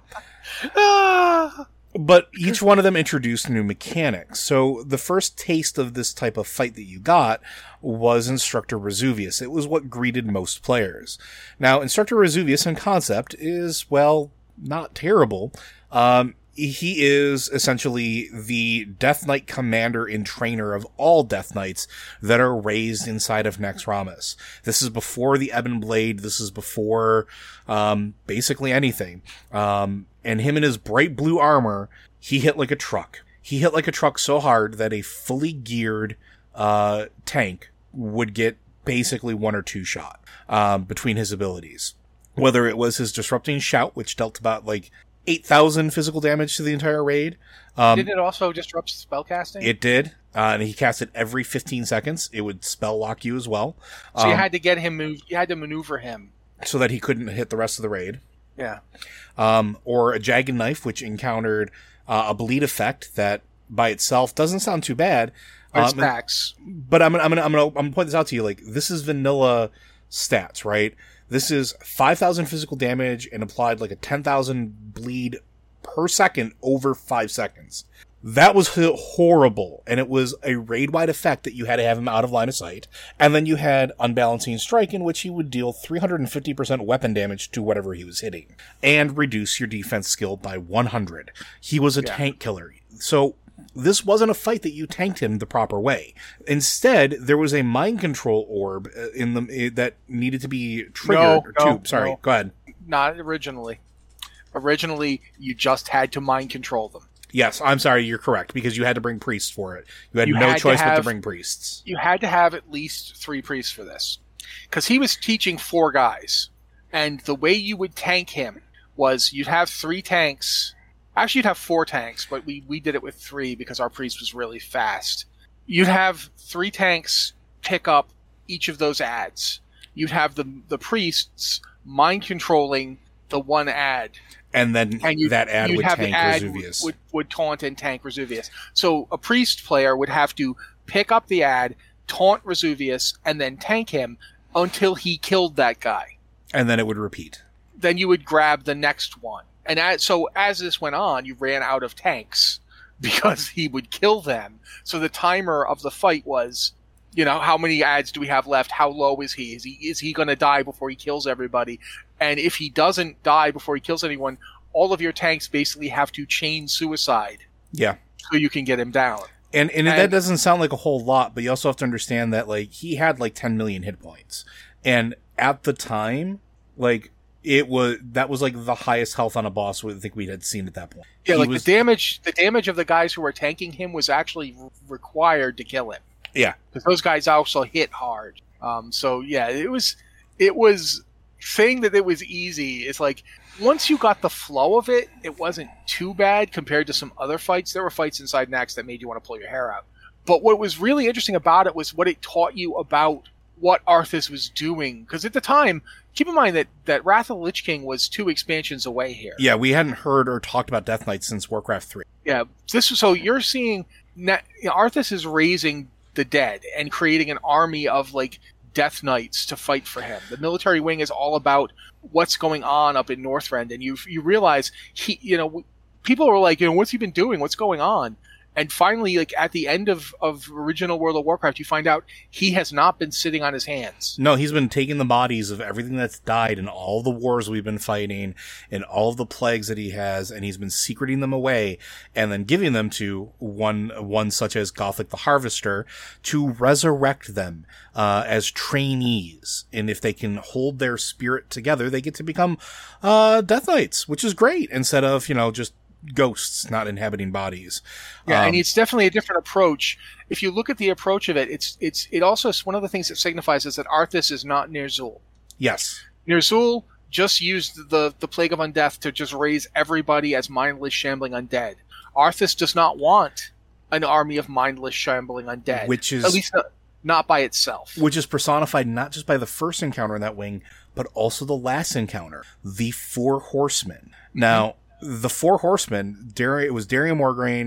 But each one of them introduced new mechanics. So the first taste of this type of fight that you got was Instructor Resuvius. It was what greeted most players. Now, Instructor Resuvius in concept is, well, not terrible. Um, he is essentially the Death Knight commander and trainer of all Death Knights that are raised inside of Naxxramas. This is before the Ebon Blade. This is before um, basically anything. Um, and him in his bright blue armor, he hit like a truck. He hit like a truck so hard that a fully geared uh, tank would get basically one or two shot um, between his abilities. Whether it was his Disrupting Shout, which dealt about like eight thousand physical damage to the entire raid. Um, Did it also disrupt spellcasting? It did. Uh, and he cast it every fifteen seconds. It would spell lock you as well. So um, you had to get him moved. You had to maneuver him. So that he couldn't hit the rest of the raid. Yeah. Um, or a Jagged Knife, which encountered uh, a bleed effect that by itself doesn't sound too bad. But it's um, packs. But I'm, I'm, I'm going to I'm gonna point this out to you. Like, this is vanilla stats, right? This is five thousand physical damage and applied like a ten thousand bleed per second over five seconds. That was horrible, and it was a raid-wide effect that you had to have him out of line of sight. And then you had Unbalancing Strike, in which he would deal three hundred fifty percent weapon damage to whatever he was hitting, and reduce your defense skill by one hundred. He was a yeah. tank killer. So this wasn't a fight that you tanked him the proper way. Instead, there was a mind control orb in the that needed to be triggered. No, no, to, sorry, no. go ahead. Not originally. Originally, you just had to mind control them. Yes, I'm sorry, you're correct, because you had to bring priests for it. You had You no had to choice but to have- bring priests. You had to have at least three priests for this. Because he was teaching four guys. And the way you would tank him was you'd have three tanks. Actually, you'd have four tanks, but we, we did it with three because our priest was really fast. You'd have three tanks pick up each of those ads. You'd have the the priests mind controlling the one ad. And then And you'd- that ad you'd would have the tank ad Resuvius. Would, would taunt and tank Resuvius. So a priest player would have to pick up the ad, taunt Resuvius, and then tank him until he killed that guy. And then it would repeat. Then you would grab the next one. And as, so as this went on, you ran out of tanks because he would kill them. So the timer of the fight was, you know, how many ads do we have left? How low is he? Is he is he going to die before he kills everybody? And if he doesn't die before he kills anyone, all of your tanks basically have to chain suicide. Yeah. So you can get him down. And, and And- that doesn't sound like a whole lot, but you also have to understand that, like, he had like ten million hit points. And at the time, like, it was, that was like the highest health on a boss I think we had seen at that point. Yeah, He like was- the damage, the damage of the guys who were tanking him was actually r- required to kill him. Yeah. Because those guys also hit hard. Um, so yeah, it was, it was saying that it was easy. It's like once you got the flow of it, it wasn't too bad compared to some other fights. There were fights inside Naxx that made you want to pull your hair out. But what was really interesting about it was what it taught you about what Arthas was doing. Because at the time, keep in mind that, that Wrath of the Lich King was two expansions away here. Yeah, we hadn't heard or talked about Death Knight since Warcraft three. Yeah, this so you're seeing Na- you know, Arthas is raising the dead and creating an army of like Death Knights to fight for him. The military wing is all about what's going on up in Northrend, and you you realize he, you know, people are like, you know, what's he been doing? What's going on? And finally, like at the end of, of original World of Warcraft, you find out he has not been sitting on his hands. No, he's been taking the bodies of everything that's died in all the wars we've been fighting and all of the plagues that he has, and he's been secreting them away and then giving them to one, one such as Gothic the Harvester to resurrect them, uh, as trainees. And if they can hold their spirit together, they get to become, uh, Death Knights, which is great instead of, you know, just ghosts not inhabiting bodies. Yeah, Um, and it's definitely a different approach. If you look at the approach of it, it's it's it also one of the things it signifies is that Arthas is not Ner'zhul. yes. Ner'zhul just used the the Plague of Undeath to just raise everybody as mindless, shambling undead. Arthas does not want an army of mindless, shambling undead, Which is- at least not, not by itself. Which is personified not just by the first encounter in that wing, but also the last encounter, the Four Horsemen. Now, the Four Horsemen, Dar- it was Darian Morgraine,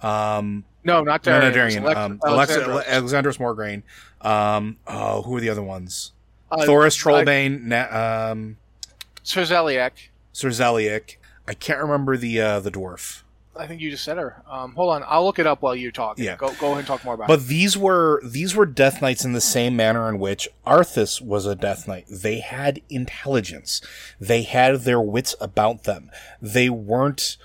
Um, no, not no, Darian. no, Darian. Alex- um, Alexandros. Alexa, Alexandros Morgraine. Um, oh, who are the other ones? Uh, Thoris I- Trollbane. Na- um, Sir Zeliek. Sir Zeliek. I can't remember the uh, the dwarf. I think you just said her. Um, hold on, I'll look it up while you talk. Yeah. Go go ahead and talk more about it. But these were these were Death Knights in the same manner in which Arthas was a Death Knight. They had intelligence. They had their wits about them. They weren't.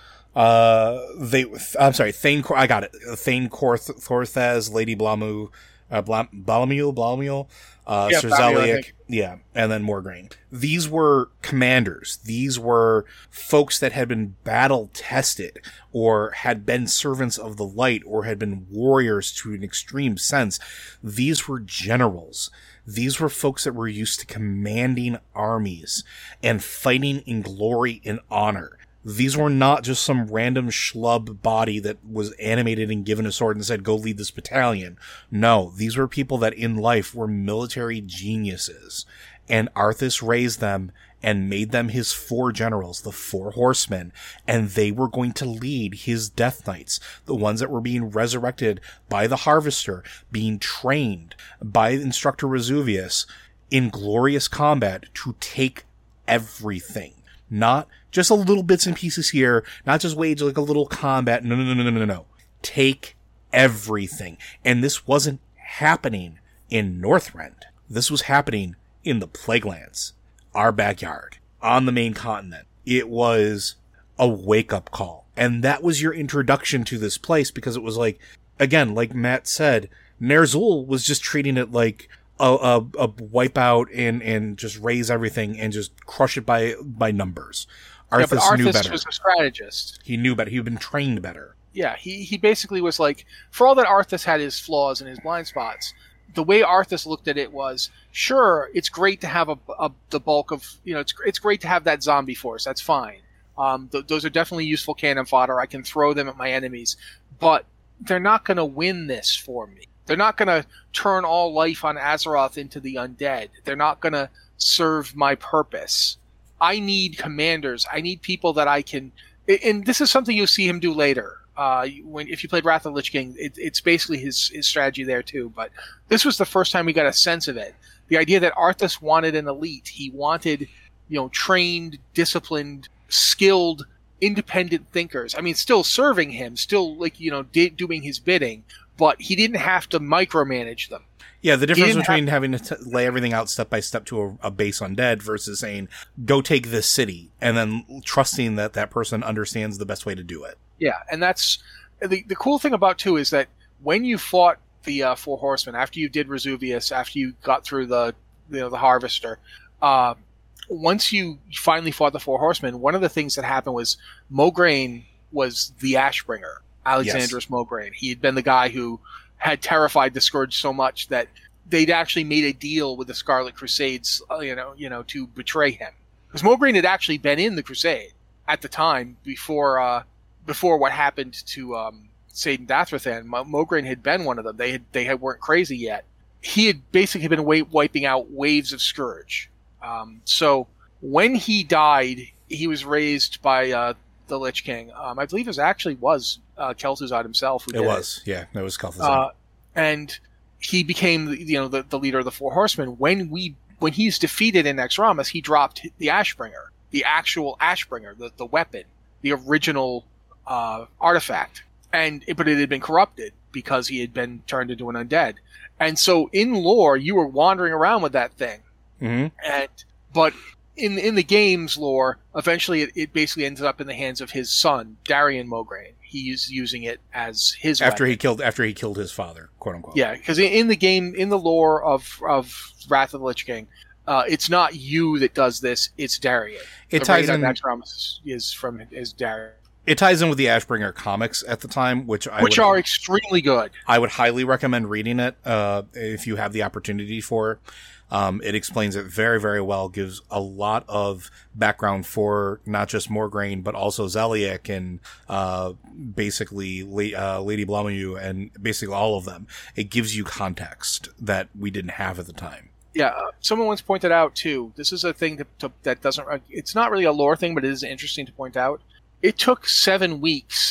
Uh, they. I'm sorry. Thane. I got it. Thane Korth, Thorthaz, Lady Blamu, uh, Blam, Blamule, Blamule, uh, Yeah, Sir Blamule, I Zeliek. think. Yeah, and then Morgraine. These were commanders. These were folks that had been battle tested, or had been servants of the light, or had been warriors to an extreme sense. These were generals. These were folks that were used to commanding armies and fighting in glory and honor. These were not just some random schlub body that was animated and given a sword and said, go lead this battalion. No, these were people that in life were military geniuses. And Arthas raised them and made them his four generals, the four horsemen, and they were going to lead his Death Knights, the ones that were being resurrected by the Harvester, being trained by Instructor Resuvius in glorious combat to take everything. Not just a little bits and pieces here, not just wage like a little combat. No, no, no, no, no, no, no. Take everything. And this wasn't happening in Northrend. This was happening in the Plaguelands, our backyard, on the main continent. It was a wake-up call. And that was your introduction to this place, because it was like, again, like Matt said, Ner'zhul was just treating it like a, a, a wipeout and, and just raise everything and just crush it by by numbers. Arthas, yeah, but Arthas knew better. was a strategist. He knew better. He'd been trained better. Yeah, he, he basically was like, for all that Arthas had his flaws and his blind spots, the way Arthas looked at it was, sure, it's great to have a, a the bulk of, you know, it's it's great to have that zombie force. That's fine. Um, th- those are definitely useful cannon fodder. I can throw them at my enemies, but they're not going to win this for me. They're not going to turn all life on Azeroth into the undead. They're not going to serve my purpose. I need commanders. I need people that I can, and this is something you'll see him do later. Uh, when if you played Wrath of the Lich King, it, it's basically his his strategy there too. But this was the first time we got a sense of it. The idea that Arthas wanted an elite. He wanted, you know, trained, disciplined, skilled, independent thinkers. I mean, still serving him, still like you know, di- doing his bidding, but he didn't have to micromanage them. Yeah, the difference didn't between have- having to t- lay everything out step by step to a, a base undead versus saying, go take this city, and then trusting that that person understands the best way to do it. Yeah, and that's the the cool thing about too is that when you fought the uh, Four Horsemen, after you did Resuvius, after you got through the you know the Harvester, uh, once you finally fought the Four Horsemen, one of the things that happened was Mograine was the Ashbringer, Alexandros yes. Mograine. He had been the guy who had terrified the Scourge so much that they'd actually made a deal with the Scarlet Crusades, uh, you know, you know, to betray him. Because Mograine had actually been in the Crusade at the time before, uh, before what happened to um, Saidan Dathrathan. Mo- Mograine had been one of them. They had, they had, weren't crazy yet. He had basically been wa- wiping out waves of Scourge. Um, so when he died, he was raised by uh, the Lich King. Um, I believe it was actually was uh, Kel'Thuzad himself who did it. was, it. yeah, it was Kel'Thuzad. Uh, and he became, you know, the, the leader of the Four Horsemen. When we, when he's defeated in Naxxramas, he dropped the Ashbringer, the actual Ashbringer, the, the weapon, the original uh, artifact, and but it had been corrupted because he had been turned into an undead. And so in lore, you were wandering around with that thing, mm-hmm. and but in in the game's lore, eventually it, it basically ended up in the hands of his son, Darian Mograine. He's using it as his after weapon. he killed after he killed his father, quote unquote. Yeah, because in the game, in the lore of of Wrath of the Lich King, uh, it's not you that does this; it's Darian. It the ties in. Naxxramas is from is Darian. It ties in with the Ashbringer comics at the time, which I which would, are extremely good. I would highly recommend reading it uh, if you have the opportunity for it. Um, it explains it very, very well, gives a lot of background for not just Mograine, but also Zeliek and uh, basically La- uh, Lady Blamu and basically all of them. It gives you context that we didn't have at the time. Yeah, uh, someone once pointed out, too, this is a thing that, to, that doesn't... It's not really a lore thing, but it is interesting to point out. It took seven weeks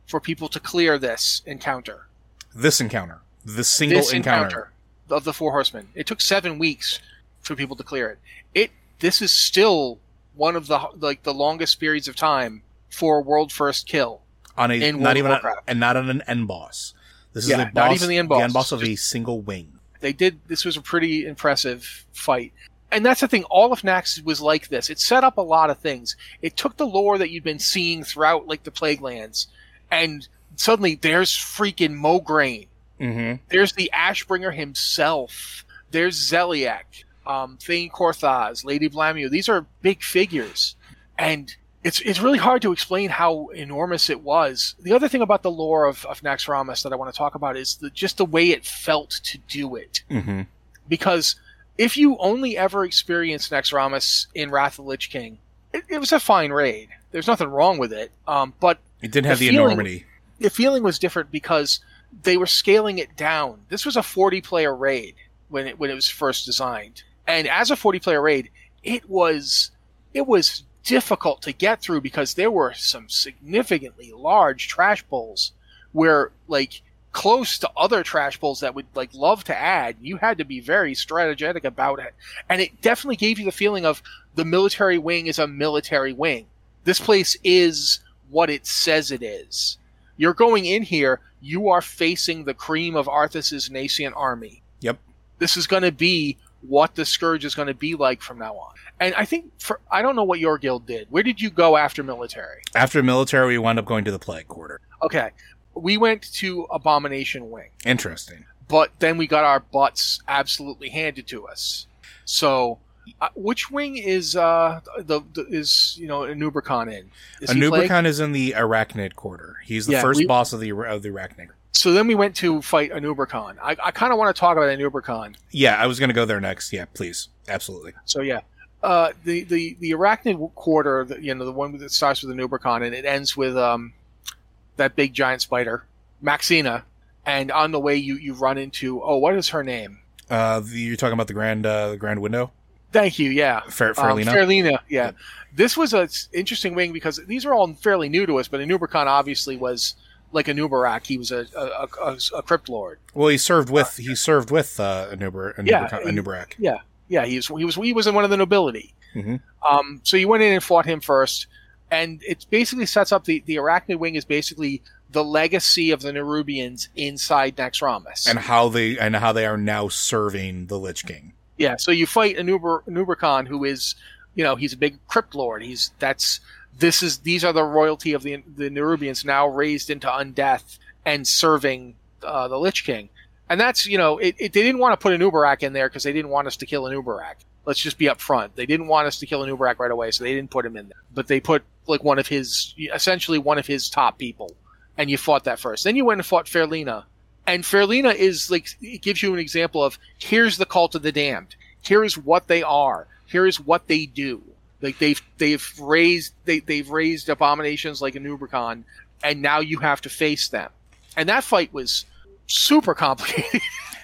for people to clear this encounter. This encounter. This single this encounter. encounter of the Four Horsemen. It took seven weeks for people to clear it. It this is still one of the like the longest periods of time for a world first kill on a in not World even of a, Warcraft. and not on an end boss. This is Yeah, a boss, not even the end boss. The end boss of Just- a single wing. They did. This was a pretty impressive fight. And that's the thing. All of Naxx was like this. It set up a lot of things. It took the lore that you'd been seeing throughout, like the Plaguelands, and suddenly there's freaking Mograine. Mm-hmm. There's the Ashbringer himself. There's Zeliek, um, Thane Korthaz, Lady Blamu. These are big figures, and it's it's really hard to explain how enormous it was. The other thing about the lore of, of Naxxramas that I want to talk about is the, just the way it felt to do it. Mm-hmm. Because if you only ever experienced Naxxramas in Wrath of the Lich King, it, it was a fine raid. There's nothing wrong with it, um, but It didn't have the, the feeling- enormity. the feeling was different because they were scaling it down. This was a forty-player raid when it when it was first designed, and as a forty-player raid, it was it was difficult to get through because there were some significantly large trash bowls where, like, close to other trash bowls that would like love to add. You had to be very strategic about it, and it definitely gave you the feeling of the military wing is a military wing. This place is what it says it is. You're going in here, you are facing the cream of Arthas's nascent army. Yep. This is going to be what the Scourge is going to be like from now on. And I think, for I don't know what your guild did. Where did you go after military? After military, we wound up going to the Plague Quarter. Okay. We went to Abomination Wing. Interesting. But then we got our butts absolutely handed to us. So, uh, which wing is uh the, the is you know Anubrakan in? Is he Plague? Anubrakan is in the Arachnid Quarter. He's the Yeah, first we- boss of the of the Arachnid. So then we went to fight Anubrakan. I, I kind of want to talk about Anubrakan. Yeah, I was going to go there next. Yeah, please, absolutely. So yeah, uh, the the the Arachnid Quarter, the, you know, the one that starts with Anubrakan and it ends with um that big giant spider, Maxina, and on the way you you run into oh what is her name? Uh, the, you're talking about the grand uh, the grand window. Thank you. Yeah, Fair, Um, Fairlina. Fairlina, yeah. This was an interesting wing because these are all fairly new to us, but Anubrakan obviously was like Anubarak. He was a a, a, a crypt lord. Well, he served with he served with uh, Anubra, Anubrakan, Yeah, Anubarak. Yeah, yeah. He was he was he was in one of the nobility. Mhm. Um, so you went in and fought him first, and it basically sets up the the Arachnid wing is basically the legacy of the Nerubians inside Naxxramas. And how they and how they are now serving the Lich King. Yeah, so you fight Anubra, Anubrakan, who is, you know, he's a big crypt lord. He's that's this is these are the royalty of the the Nerubians now raised into undeath and serving uh, the Lich King. And that's, you know, it, it, they didn't want to put Anubarak in there because they didn't want us to kill Anubarak. Let's just be up front. They didn't want us to kill Anubarak right away, so they didn't put him in there. But they put like one of his, essentially one of his top people, and you fought that first. Then you went and fought Fairlina. And Fairlina is like, it gives you an example of here's the cult of the damned. Here's what they are. Here's what they do. Like they've they've raised they they've raised abominations like Anubrakan, and now you have to face them. And that fight was super complicated.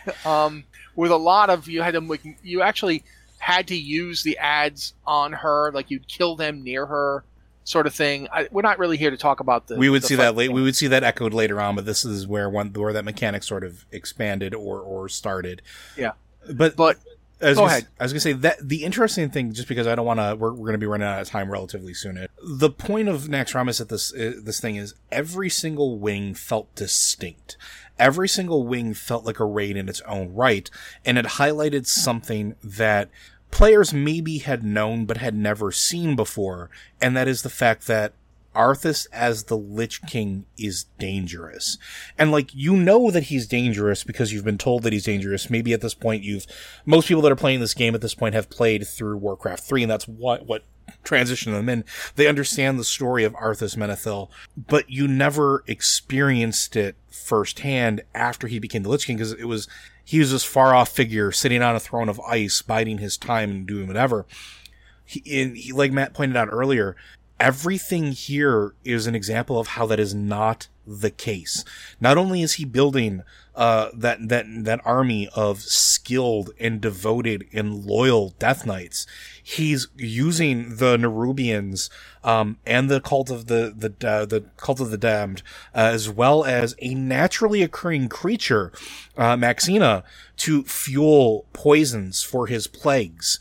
um, with a lot of you had to like, you actually had to use the ads on her, like you'd kill them near her. Sort of thing. I, we're not really here to talk about the. We would the see fight. that late. We would see that echoed later on, but this is where one where that mechanic sort of expanded or or started. Yeah, but but I was go gonna, ahead. I was going to say that the interesting thing, just because I don't want to, we're, we're going to be running out of time relatively soon. The point of Naxxramas at this uh, this thing is every single wing felt distinct. Every single wing felt like a raid in its own right, and it highlighted something that players maybe had known but had never seen before, and that is the fact that Arthas as the Lich King is dangerous. And like, you know that he's dangerous because you've been told that he's dangerous. Maybe at this point you've, most people that are playing this game at this point have played through Warcraft three, and that's what, what transitioned them in. They understand the story of Arthas Menethil, but you never experienced it firsthand after he became the Lich King, because it was, he was this far off figure sitting on a throne of ice, biding his time and doing whatever. He, and he, like Matt pointed out earlier, everything here is an example of how that is not the case. Not only is he building uh, that that that army of skilled and devoted and loyal Death Knights, he's using the Nerubians um, and the cult of the the uh, the cult of the damned, uh, as well as a naturally occurring creature, uh, Maxina, to fuel poisons for his plagues.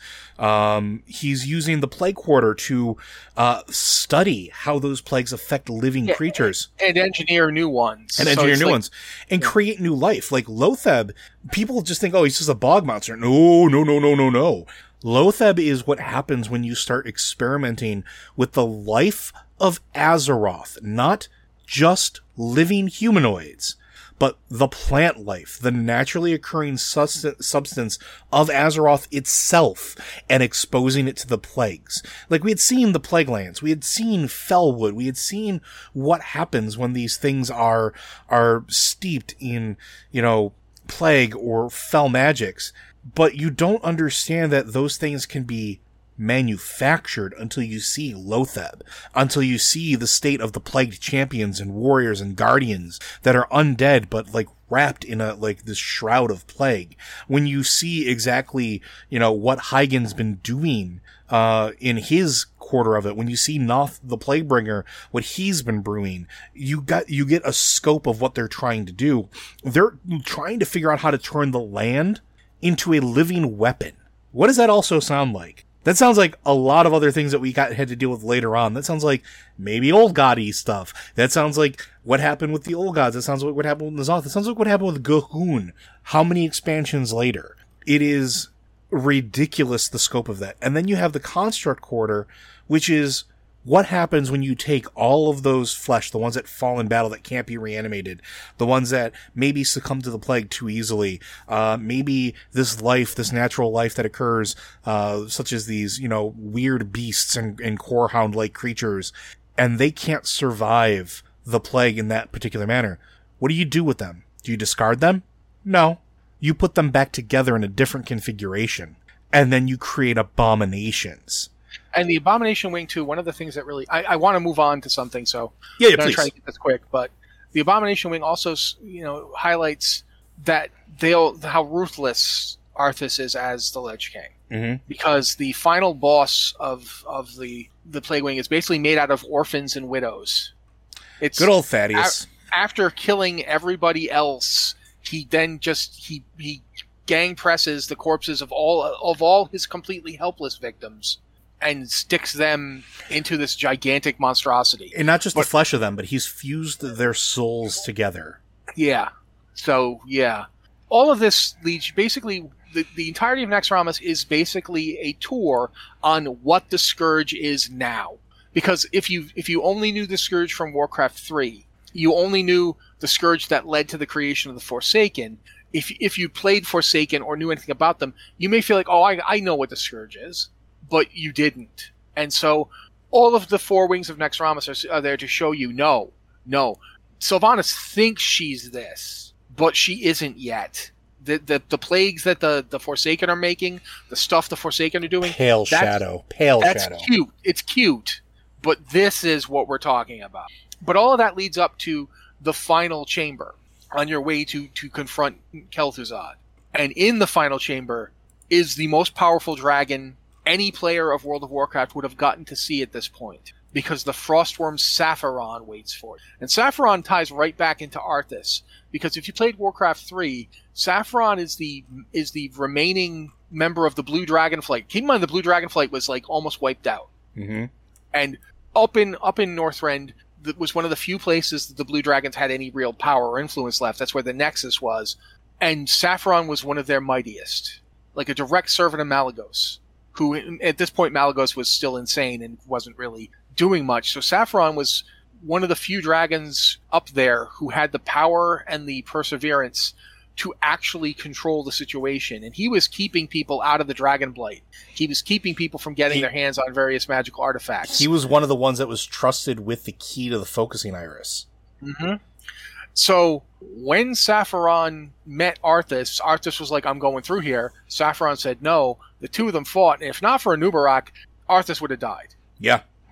Um, he's using the plague quarter to uh, study how those plagues affect living yeah, creatures. And engineer new ones. And engineer so new like, ones. And yeah. create new life. Like Lotheb, people just think, oh, he's just a bog monster. No, no, no, no, no, no. Lotheb is what happens when you start experimenting with the life of Azeroth. Not just living humanoids, but the plant life, the naturally occurring substance of Azeroth itself, and exposing it to the plagues. Like, we had seen the Plague Lands, we had seen Felwood, we had seen what happens when these things are, are steeped in, you know, plague or fell magics. But you don't understand that those things can be manufactured until you see Lotheb, until you see the state of the plagued champions and warriors and guardians that are undead but like wrapped in a like this shroud of plague. When you see exactly, you know, what Hygen's been doing uh in his quarter of it, when you see Noth the Plaguebringer, what he's been brewing, you got you get a scope of what they're trying to do. They're trying to figure out how to turn the land into a living weapon. What does that also sound like? That sounds like a lot of other things that we got had to deal with later on. That sounds like maybe old god-y stuff. That sounds like what happened with the old gods. That sounds like what happened with N'Zoth. That sounds like what happened with G'huun. How many expansions later? It is ridiculous, the scope of that. And then you have the Construct Quarter, which is what happens when you take all of those flesh, the ones that fall in battle that can't be reanimated, the ones that maybe succumb to the plague too easily, uh, maybe this life, this natural life that occurs, uh, such as these, you know, weird beasts and, and corehound-like creatures, and they can't survive the plague in that particular manner. What do you do with them? Do you discard them? No. You put them back together in a different configuration, and then you create abominations. And the Abomination Wing, too, one of the things that really... I, I want to move on to something, so yeah, yeah, I'm going to please. try to get this quick. But the Abomination Wing also, you know, highlights that they'll how ruthless Arthas is as the Lich King. Mm-hmm. Because the final boss of of the, the Plague Wing is basically made out of orphans and widows. It's good old Thaddeus. A- after killing everybody else, he then just... he he gang presses the corpses of all of all his completely helpless victims and sticks them into this gigantic monstrosity. And not just but, the flesh of them, but he's fused their souls together. Yeah. So, yeah. All of this leads, basically, the, the entirety of Naxxramas is basically a tour on what the Scourge is now. Because if you if you only knew the Scourge from Warcraft three, you only knew the Scourge that led to the creation of the Forsaken. If if you played Forsaken or knew anything about them, you may feel like, oh, I, I know what the Scourge is. But you didn't. And so all of the four wings of Naxxramas are, are there to show you, no, no. Sylvanas thinks she's this, but she isn't yet. The the, the plagues that the, the Forsaken are making, the stuff the Forsaken are doing... Pale shadow. Pale that's shadow. That's cute. It's cute. But this is what we're talking about. But all of that leads up to the final chamber on your way to, to confront Kel'Thuzad. And in the final chamber is the most powerful dragon any player of World of Warcraft would have gotten to see at this point, because the Frostworm Sapphiron waits for it. And Sapphiron ties right back into Arthas, because if you played Warcraft three, Sapphiron is the is the remaining member of the Blue Dragonflight. Keep in mind, the Blue Dragonflight was like almost wiped out. Mm-hmm. And up in up in Northrend, that was one of the few places that the Blue Dragons had any real power or influence left. That's where the Nexus was. And Sapphiron was one of their mightiest, like a direct servant of Malygos, who at this point Malygos was still insane and wasn't really doing much. So Sapphiron was one of the few dragons up there who had the power and the perseverance to actually control the situation. And he was keeping people out of the Dragon Blight. He was keeping people from getting he, their hands on various magical artifacts. He was one of the ones that was trusted with the key to the focusing iris. Mm-hmm. So when Sapphiron met Arthas, Arthas was like, I'm going through here. Sapphiron said no. The two of them fought, and if not for Anub'arak, Arthas would have died. Yeah.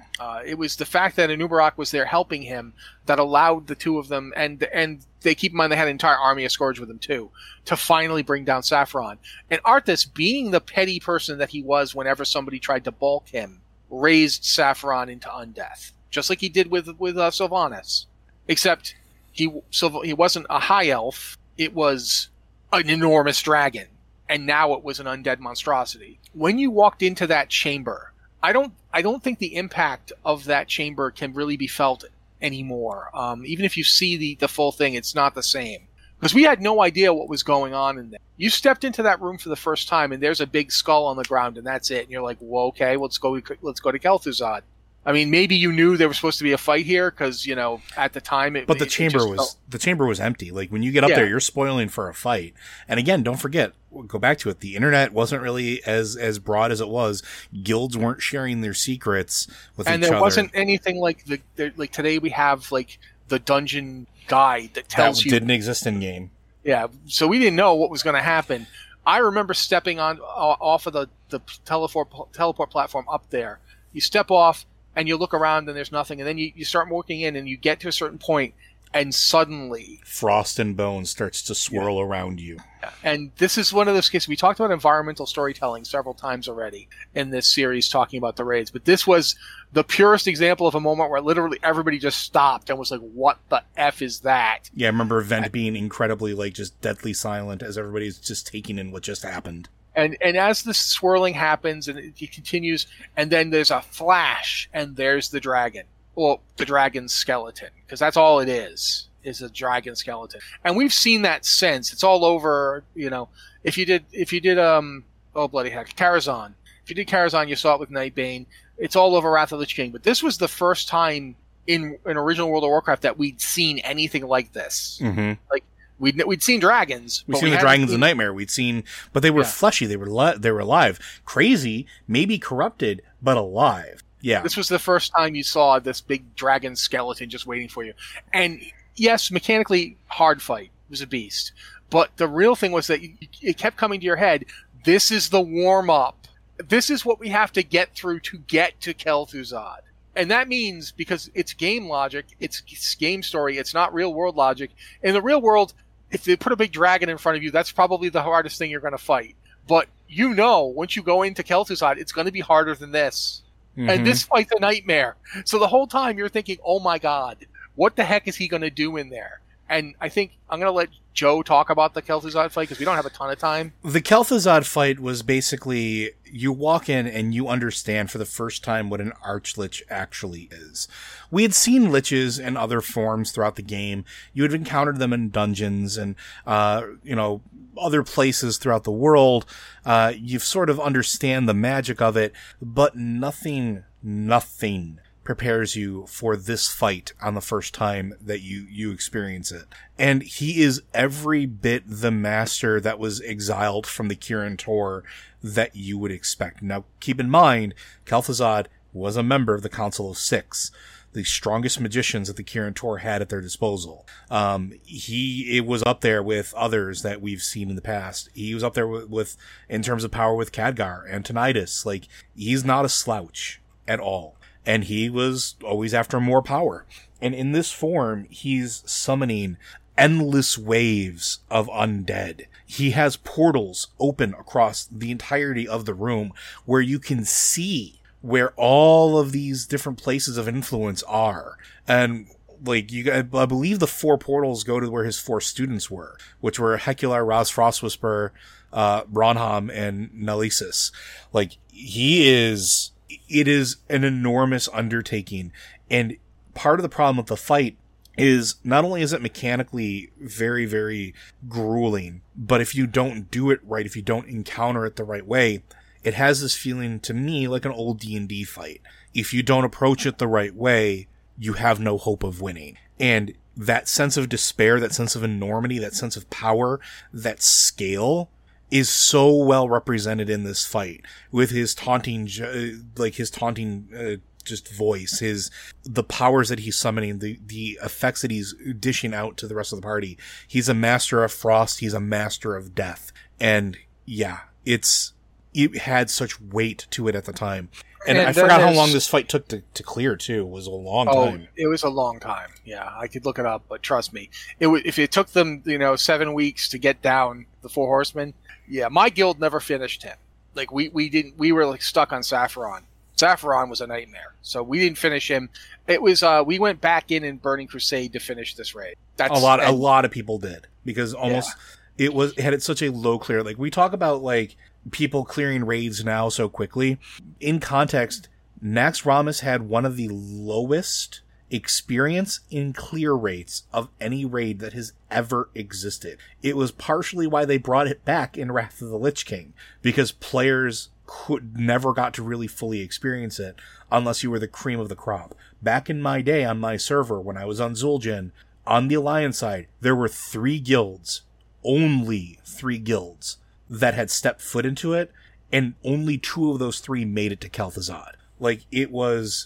Uh, it was the fact that Anub'arak was there helping him that allowed the two of them, and and they keep in mind they had an entire army of Scourge with them too, to finally bring down Sapphiron. And Arthas, being the petty person that he was whenever somebody tried to balk him, raised Sapphiron into undeath, just like he did with with uh, Sylvanas. Except he he wasn't a high elf; it was an enormous dragon, and now it was an undead monstrosity. When you walked into that chamber, I don't I don't think the impact of that chamber can really be felt anymore. Um, even if you see the, the full thing, it's not the same. Because we had no idea what was going on in there. You stepped into that room for the first time, and there's a big skull on the ground, and that's it. And you're like, well, okay, let's go let's go to Kel'Thuzad. I mean, maybe you knew there was supposed to be a fight here because, you know, at the time it But the it, chamber it just was felt... the chamber was empty. Like when you get up Yeah. there, you're spoiling for a fight. And again, don't forget, go back to it. The internet wasn't really as as broad as it was. Guilds weren't sharing their secrets with and each there other. wasn't anything like the there, like today we have like the dungeon guide that tells that you didn't exist in game. Yeah, so we didn't know what was going to happen. I remember stepping on off of the the teleport teleport platform up there. You step off and you look around and there's nothing, and then you, you start walking in and you get to a certain point, and suddenly Frost and Bone starts to swirl Yeah. around you. And this is one of those cases. We talked about environmental storytelling several times already in this series, talking about the raids. But this was the purest example of a moment where literally everybody just stopped and was like, "What the f is that?" Yeah, I remember Vent being incredibly, like, just deadly silent as everybody's just taking in what just happened. And and as the swirling happens and it, it continues, and then there's a flash, and there's the dragon. Well, the dragon's skeleton, because that's all it is. Is a dragon skeleton, and we've seen that since. It's all over. You know, if you did, if you did, um, oh bloody heck, Karazhan. If you did Karazhan, you saw it with Nightbane. It's all over Wrath of the Lich King. But this was the first time in in original World of Warcraft that we'd seen anything like this. Mm-hmm. Like we'd we'd seen dragons. We've but seen we the hadn't Dragons seen- of Nightmare. We'd seen, but they were Yeah. fleshy. They were li- they were alive, crazy, maybe corrupted, but alive. Yeah, This was the first time you saw this big dragon skeleton just waiting for you. And yes, mechanically, hard fight. It was a beast. But the real thing was that you, it kept coming to your head, this is the warm-up. This is what we have to get through to get to Kel'Thuzad. And that means, because it's game logic, it's, it's game story, it's not real-world logic. In the real world, if they put a big dragon in front of you, that's probably the hardest thing you're going to fight. But you know, once you go into Kel'Thuzad, it's going to be harder than this. Mhm. And this fight's a nightmare. So the whole time you're thinking, oh my god, what the heck is he going to do in there? And I think I'm going to let Joe talk about the Kel'Thuzad fight because we don't have a ton of time. The Kel'Thuzad fight was basically, you walk in and you understand for the first time what an Archlich actually is. We had seen liches in other forms throughout the game. You had encountered them in dungeons and, uh, you know, other places throughout the world. Uh, you've sort of understand the magic of it, but nothing, nothing prepares you for this fight on the first time that you, you experience it. And he is every bit the master that was exiled from the Kirin Tor that you would expect. Now, keep in mind, Kel'Thuzad was a member of the Council of Six, the strongest magicians that the Kirin Tor had at their disposal. Um, he, it was up there with others that we've seen in the past. He was up there with, with in terms of power with Khadgar and Tinnitus. Like, he's not a slouch at all. And he was always after more power. And in this form, he's summoning endless waves of undead. He has portals open across the entirety of the room where you can see where all of these different places of influence are. And like you, I believe the four portals go to where his four students were, which were Hecular, Raz Frostwhisper, uh, Bronham, and Nalesis. Like, he is, it is an enormous undertaking. And part of the problem with the fight is not only is it mechanically very, very grueling, but if you don't do it right, if you don't encounter it the right way, it has this feeling to me like an old D and D fight. If you don't approach it the right way, you have no hope of winning. And that sense of despair, that sense of enormity, that sense of power, that scale is so well represented in this fight with his taunting, like his taunting, uh, just voice, his, the powers that he's summoning, the, the effects that he's dishing out to the rest of the party. He's a master of frost. He's a master of death. And yeah, it's, it had such weight to it at the time. And, and I forgot how long this fight took to, to clear, too. It was a long oh, time. It was a long time. Yeah, I could look it up, but trust me. It w- if it took them, you know, seven weeks to get down the Four Horsemen, yeah, my guild never finished him. Like, we, we didn't, we were like stuck on Sapphiron. Sapphiron was a nightmare. So we didn't finish him. It was, uh, we went back in in Burning Crusade to finish this raid. That's a lot, and, a lot of people did. Because almost, yeah. it was, it had such a low clear. Like, we talk about, like, people clearing raids now so quickly. In context, Naxxramas had one of the lowest experience in clear rates of any raid that has ever existed. It was partially why they brought it back in Wrath of the Lich King, because players could never got to really fully experience it unless you were the cream of the crop. Back in my day on my server, when I was on Zul'jin, on the Alliance side, there were three guilds, only three guilds, that had stepped foot into it, and only two of those three made it to Kel'Thuzad. Like, it was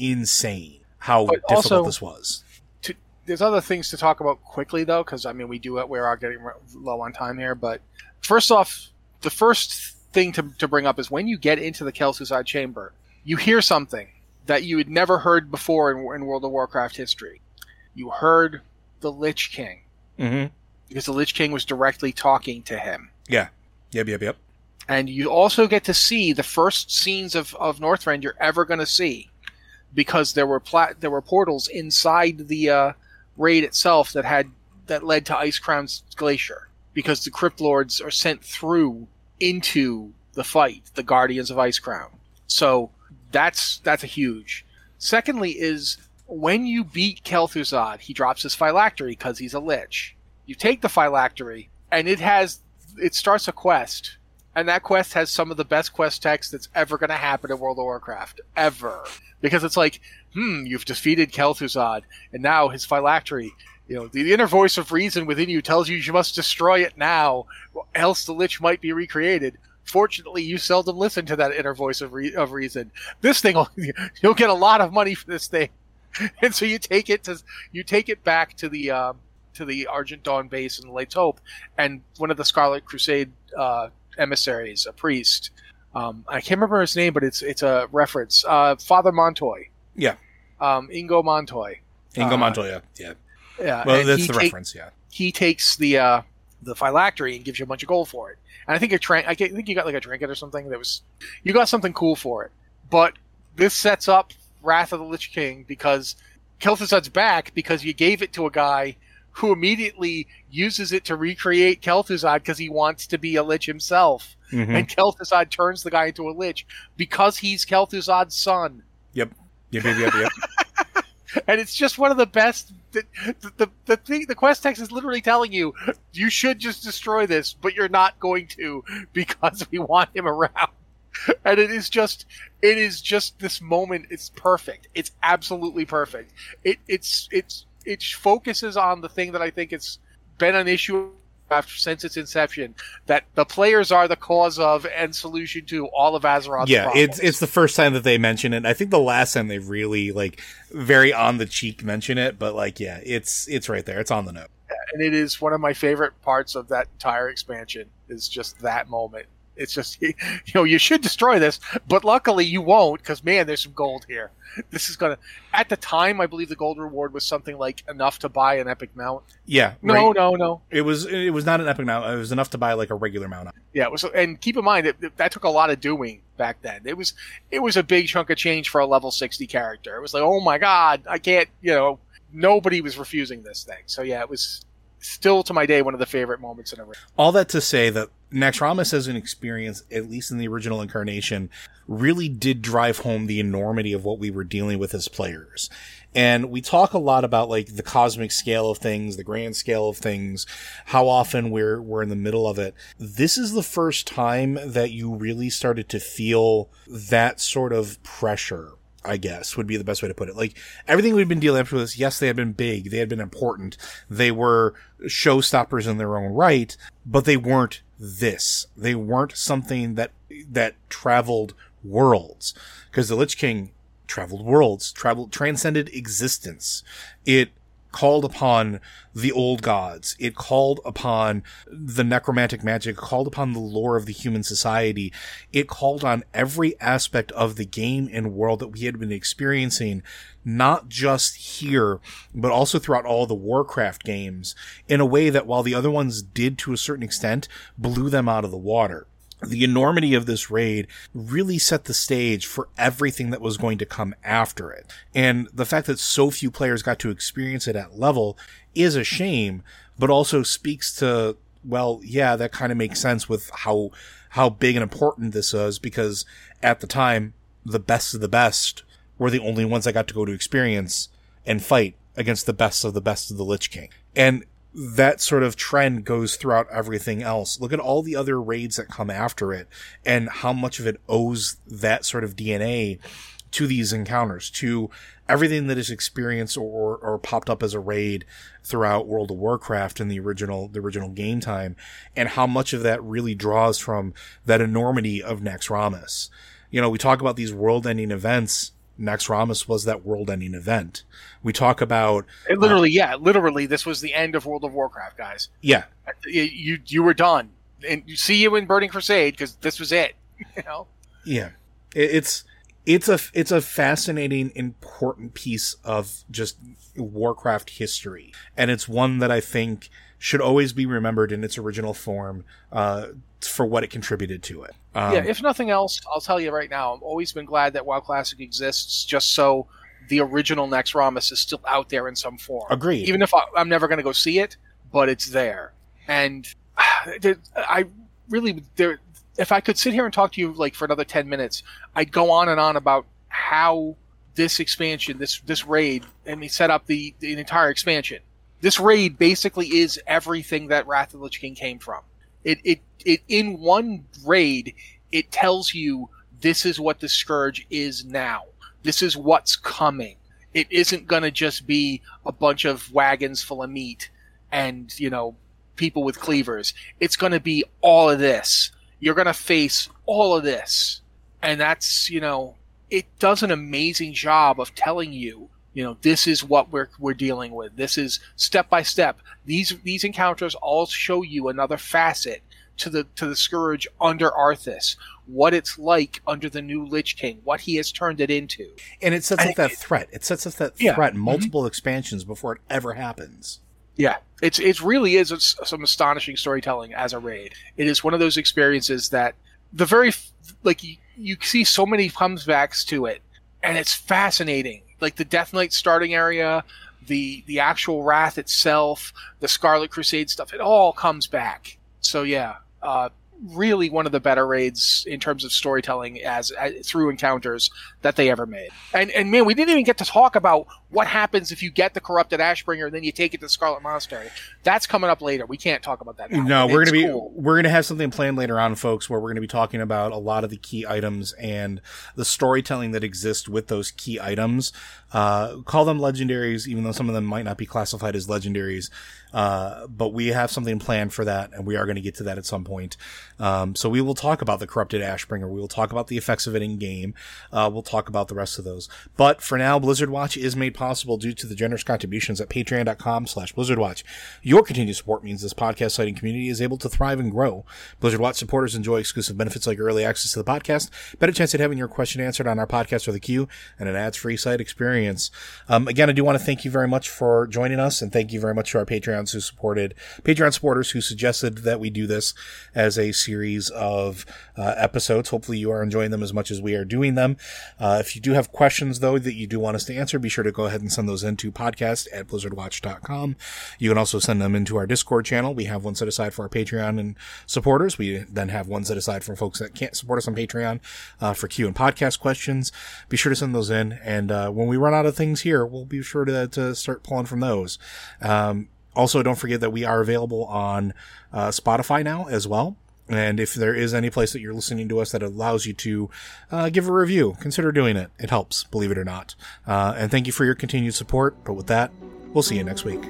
insane how but difficult also, this was. To, there's other things to talk about quickly, though, because, I mean, we do we are getting low on time here. But first off, the first thing to, to bring up is when you get into the Kel'Thuzad chamber, you hear something that you had never heard before in, in World of Warcraft history. You heard the Lich King. Mm-hmm. Because the Lich King was directly talking to him. Yeah. Yep, yep, yep. And you also get to see the first scenes of, of Northrend you're ever going to see, because there were pla- there were portals inside the uh, raid itself that had that led to Icecrown's Glacier, because the Crypt Lords are sent through into the fight, the Guardians of Icecrown. So that's that's a huge. Secondly, is when you beat Kel'Thuzad, he drops his phylactery because he's a lich. You take the phylactery, and it has it starts a quest. And that quest has some of the best quest text that's ever going to happen in World of Warcraft. Ever. Because it's like, hmm, you've defeated Kel'Thuzad, and now his phylactery, you know, the, the inner voice of reason within you tells you you must destroy it now, else the Lich might be recreated. Fortunately, you seldom listen to that inner voice of, re- of reason. This thing, will, you'll get a lot of money for this thing. And so you take it to, you take it back to the, um, to the Argent Dawn base in Light's Hope, and one of the Scarlet Crusade, uh, emissaries, a priest. Um, I can't remember his name, but it's it's a reference. Uh, Father Montoy. Yeah. Um, Ingo Montoy. Ingo uh, Montoy, yeah. Yeah. yeah well, that's the take, reference, yeah. He takes the uh, the phylactery and gives you a bunch of gold for it. And I think a tra- I think you got like a trinket or something that was... You got something cool for it. But this sets up Wrath of the Lich King, because Kel'Thuzad's back because you gave it to a guy who immediately uses it to recreate Kel'Thuzad because he wants to be a lich himself. Mm-hmm. And Kel'Thuzad turns the guy into a lich because he's Kel'Thuzad's son. Yep. Yep, yep, yep, yep. And it's just one of the best... The, the, the, the, thing, the quest text is literally telling you, you should just destroy this, but you're not going to because we want him around. And it is just... It is just this moment. It's perfect. It's absolutely perfect. It, it's... it's It focuses on the thing that I think it's been an issue after, since its inception, that the players are the cause of and solution to all of Azeroth's yeah, problems. it's it's the first time that they mention it. I think the last time they really, like, very on the cheek mention it, but, like, yeah, it's it's right there. It's on the note. And it is one of my favorite parts of that entire expansion, is just that moment. It's just, you know, you should destroy this, but luckily you won't, because, man, there's some gold here. This is going to... At the time, I believe the gold reward was something like enough to buy an epic mount. Yeah. No, right. no, no. It was it was not an epic mount. It was enough to buy, like, a regular mount. Yeah, it was, and keep in mind, it, it, that took a lot of doing back then. It was it was a big chunk of change for a level sixty character. It was like, oh my god, I can't, you know, nobody was refusing this thing. So, yeah, it was still, to my day, one of the favorite moments in a raid. All that to say that Naxxramas as an experience, at least in the original incarnation, really did drive home the enormity of what we were dealing with as players. And we talk a lot about, like, the cosmic scale of things, the grand scale of things, how often we're we're in the middle of it. This is the first time that you really started to feel that sort of pressure, I guess, would be the best way to put it. Like, everything we've been dealing with this, yes, they had been big, they had been important, they were showstoppers in their own right, but they weren't this. They weren't something that that traveled worlds. Because the Lich King traveled worlds, traveled, transcended existence. It called upon the old gods. It called upon the necromantic magic, it called upon the lore of the human society. It called on every aspect of the game and world that we had been experiencing, not just here, but also throughout all the Warcraft games, in a way that while the other ones did to a certain extent, blew them out of the water. The enormity of this raid really set the stage for everything that was going to come after it. And the fact that so few players got to experience it at level is a shame, but also speaks to, well, yeah, that kind of makes sense with how, how big and important this is, because at the time, the best of the best were the only ones that got to go to experience and fight against the best of the best of the Lich King. And that sort of trend goes throughout everything else. Look at all the other raids that come after it and how much of it owes that sort of D N A to these encounters, to everything that is experienced or, or popped up as a raid throughout World of Warcraft in the original, the original game time, and how much of that really draws from that enormity of Naxxramas. You know, we talk about these world-ending events. Naxxramas was that world-ending event. We talk about it literally, uh, yeah, literally, this was the end of World of Warcraft, guys. Yeah, you you, you were done, and you see you in Burning Crusade because this was it. You know. Yeah, it, it's it's a it's a fascinating, important piece of just Warcraft history, and it's one that I think should always be remembered in its original form, uh, for what it contributed to it. Um, yeah, if nothing else, I'll tell you right now, I've always been glad that WoW Classic exists, just so the original Naxxramas is still out there in some form. Agreed. Even if I, I'm never going to go see it, but it's there. And I really, there, if I could sit here and talk to you like for another ten minutes, I'd go on and on about how this expansion, this this raid, and we set up the, the entire expansion. This raid basically is everything that Wrath of the Lich King came from. It, it, it, in one raid, it tells you this is what the Scourge is now. This is what's coming. It isn't going to just be a bunch of wagons full of meat and, you know, people with cleavers. It's going to be all of this. You're going to face all of this. And that's, you know, it does an amazing job of telling you, you know, this is what we're we're dealing with. This is step by step. These these encounters all show you another facet to the to the Scourge under Arthas, what it's like under the new Lich King, what he has turned it into. And it sets and up that it, threat. It sets up that yeah. threat in multiple mm-hmm. expansions before it ever happens. Yeah, it's it really is some astonishing storytelling as a raid. It is one of those experiences that the very like you, you see so many comebacks to it, and it's fascinating. Like the Death Knight starting area, the the actual Wrath itself, the Scarlet Crusade stuff, it all comes back. So yeah, uh, really one of the better raids in terms of storytelling as, as through encounters that they ever made. And and man, we didn't even get to talk about what happens if you get the corrupted Ashbringer and then you take it to Scarlet Monastery. That's coming up later. We can't talk about that now. No, we're it's gonna be cool. we're gonna have something planned later on, folks, where we're gonna be talking about a lot of the key items and the storytelling that exists with those key items. Uh, call them legendaries, even though some of them might not be classified as legendaries. Uh, but we have something planned for that, and we are going to get to that at some point. Um, so we will talk about the corrupted Ashbringer. We will talk about the effects of it in game. Uh, we'll talk about the rest of those. But for now, Blizzard Watch is made possible due to the generous contributions at patreon.com slash Blizzard Watch. Your continued support means this podcast site and community is able to thrive and grow. Blizzard Watch supporters enjoy exclusive benefits like early access to the podcast, better chance at having your question answered on our podcast or the queue, and an ads-free site experience. Um, again, I do want to thank you very much for joining us, and thank you very much to our Patreon who supported Patreon supporters who suggested that we do this as a series of uh, episodes. Hopefully you are enjoying them as much as we are doing them. Uh, if you do have questions though that you do want us to answer, be sure to go ahead and send those into podcast at blizzard watch dot com. You can also send them into our Discord channel. We have one set aside for our Patreon and supporters. We then have one set aside for folks that can't support us on Patreon uh, for Q and podcast questions. Be sure to send those in, and uh, when we run out of things here, we'll be sure to, to start pulling from those. Um, Also, don't forget that we are available on uh, Spotify now as well. And if there is any place that you're listening to us that allows you to uh, give a review, consider doing it. It helps, believe it or not. Uh, and thank you for your continued support. But with that, we'll see you next week.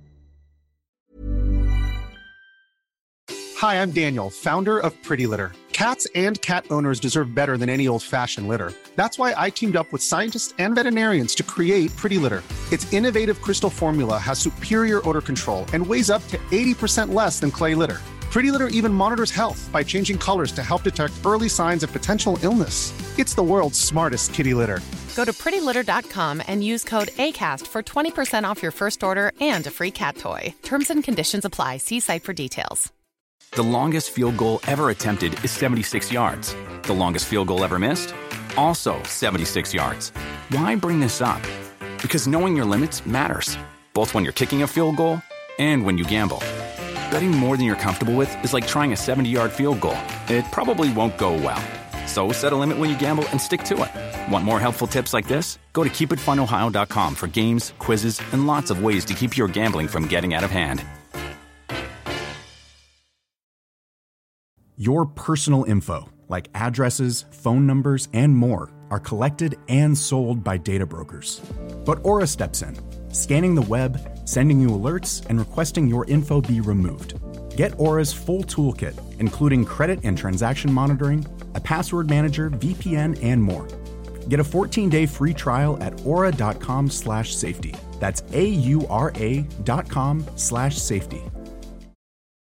Hi, I'm Daniel, founder of Pretty Litter. Cats and cat owners deserve better than any old-fashioned litter. That's why I teamed up with scientists and veterinarians to create Pretty Litter. Its innovative crystal formula has superior odor control and weighs up to eighty percent less than clay litter. Pretty Litter even monitors health by changing colors to help detect early signs of potential illness. It's the world's smartest kitty litter. Go to pretty litter dot com and use code ACAST for twenty percent off your first order and a free cat toy. Terms and conditions apply. See site for details. The longest field goal ever attempted is seventy-six yards. The longest field goal ever missed? Also seventy-six yards. Why bring this up? Because knowing your limits matters, both when you're kicking a field goal and when you gamble. Betting more than you're comfortable with is like trying a seventy-yard field goal. It probably won't go well. So set a limit when you gamble and stick to it. Want more helpful tips like this? Go to keep it fun ohio dot com for games, quizzes, and lots of ways to keep your gambling from getting out of hand. Your personal info, like addresses, phone numbers, and more, are collected and sold by data brokers. But Aura steps in, scanning the web, sending you alerts, and requesting your info be removed. Get Aura's full toolkit, including credit and transaction monitoring, a password manager, V P N, and more. Get a fourteen-day free trial at aura dot com slash safety. That's A U R A dot com slash safety.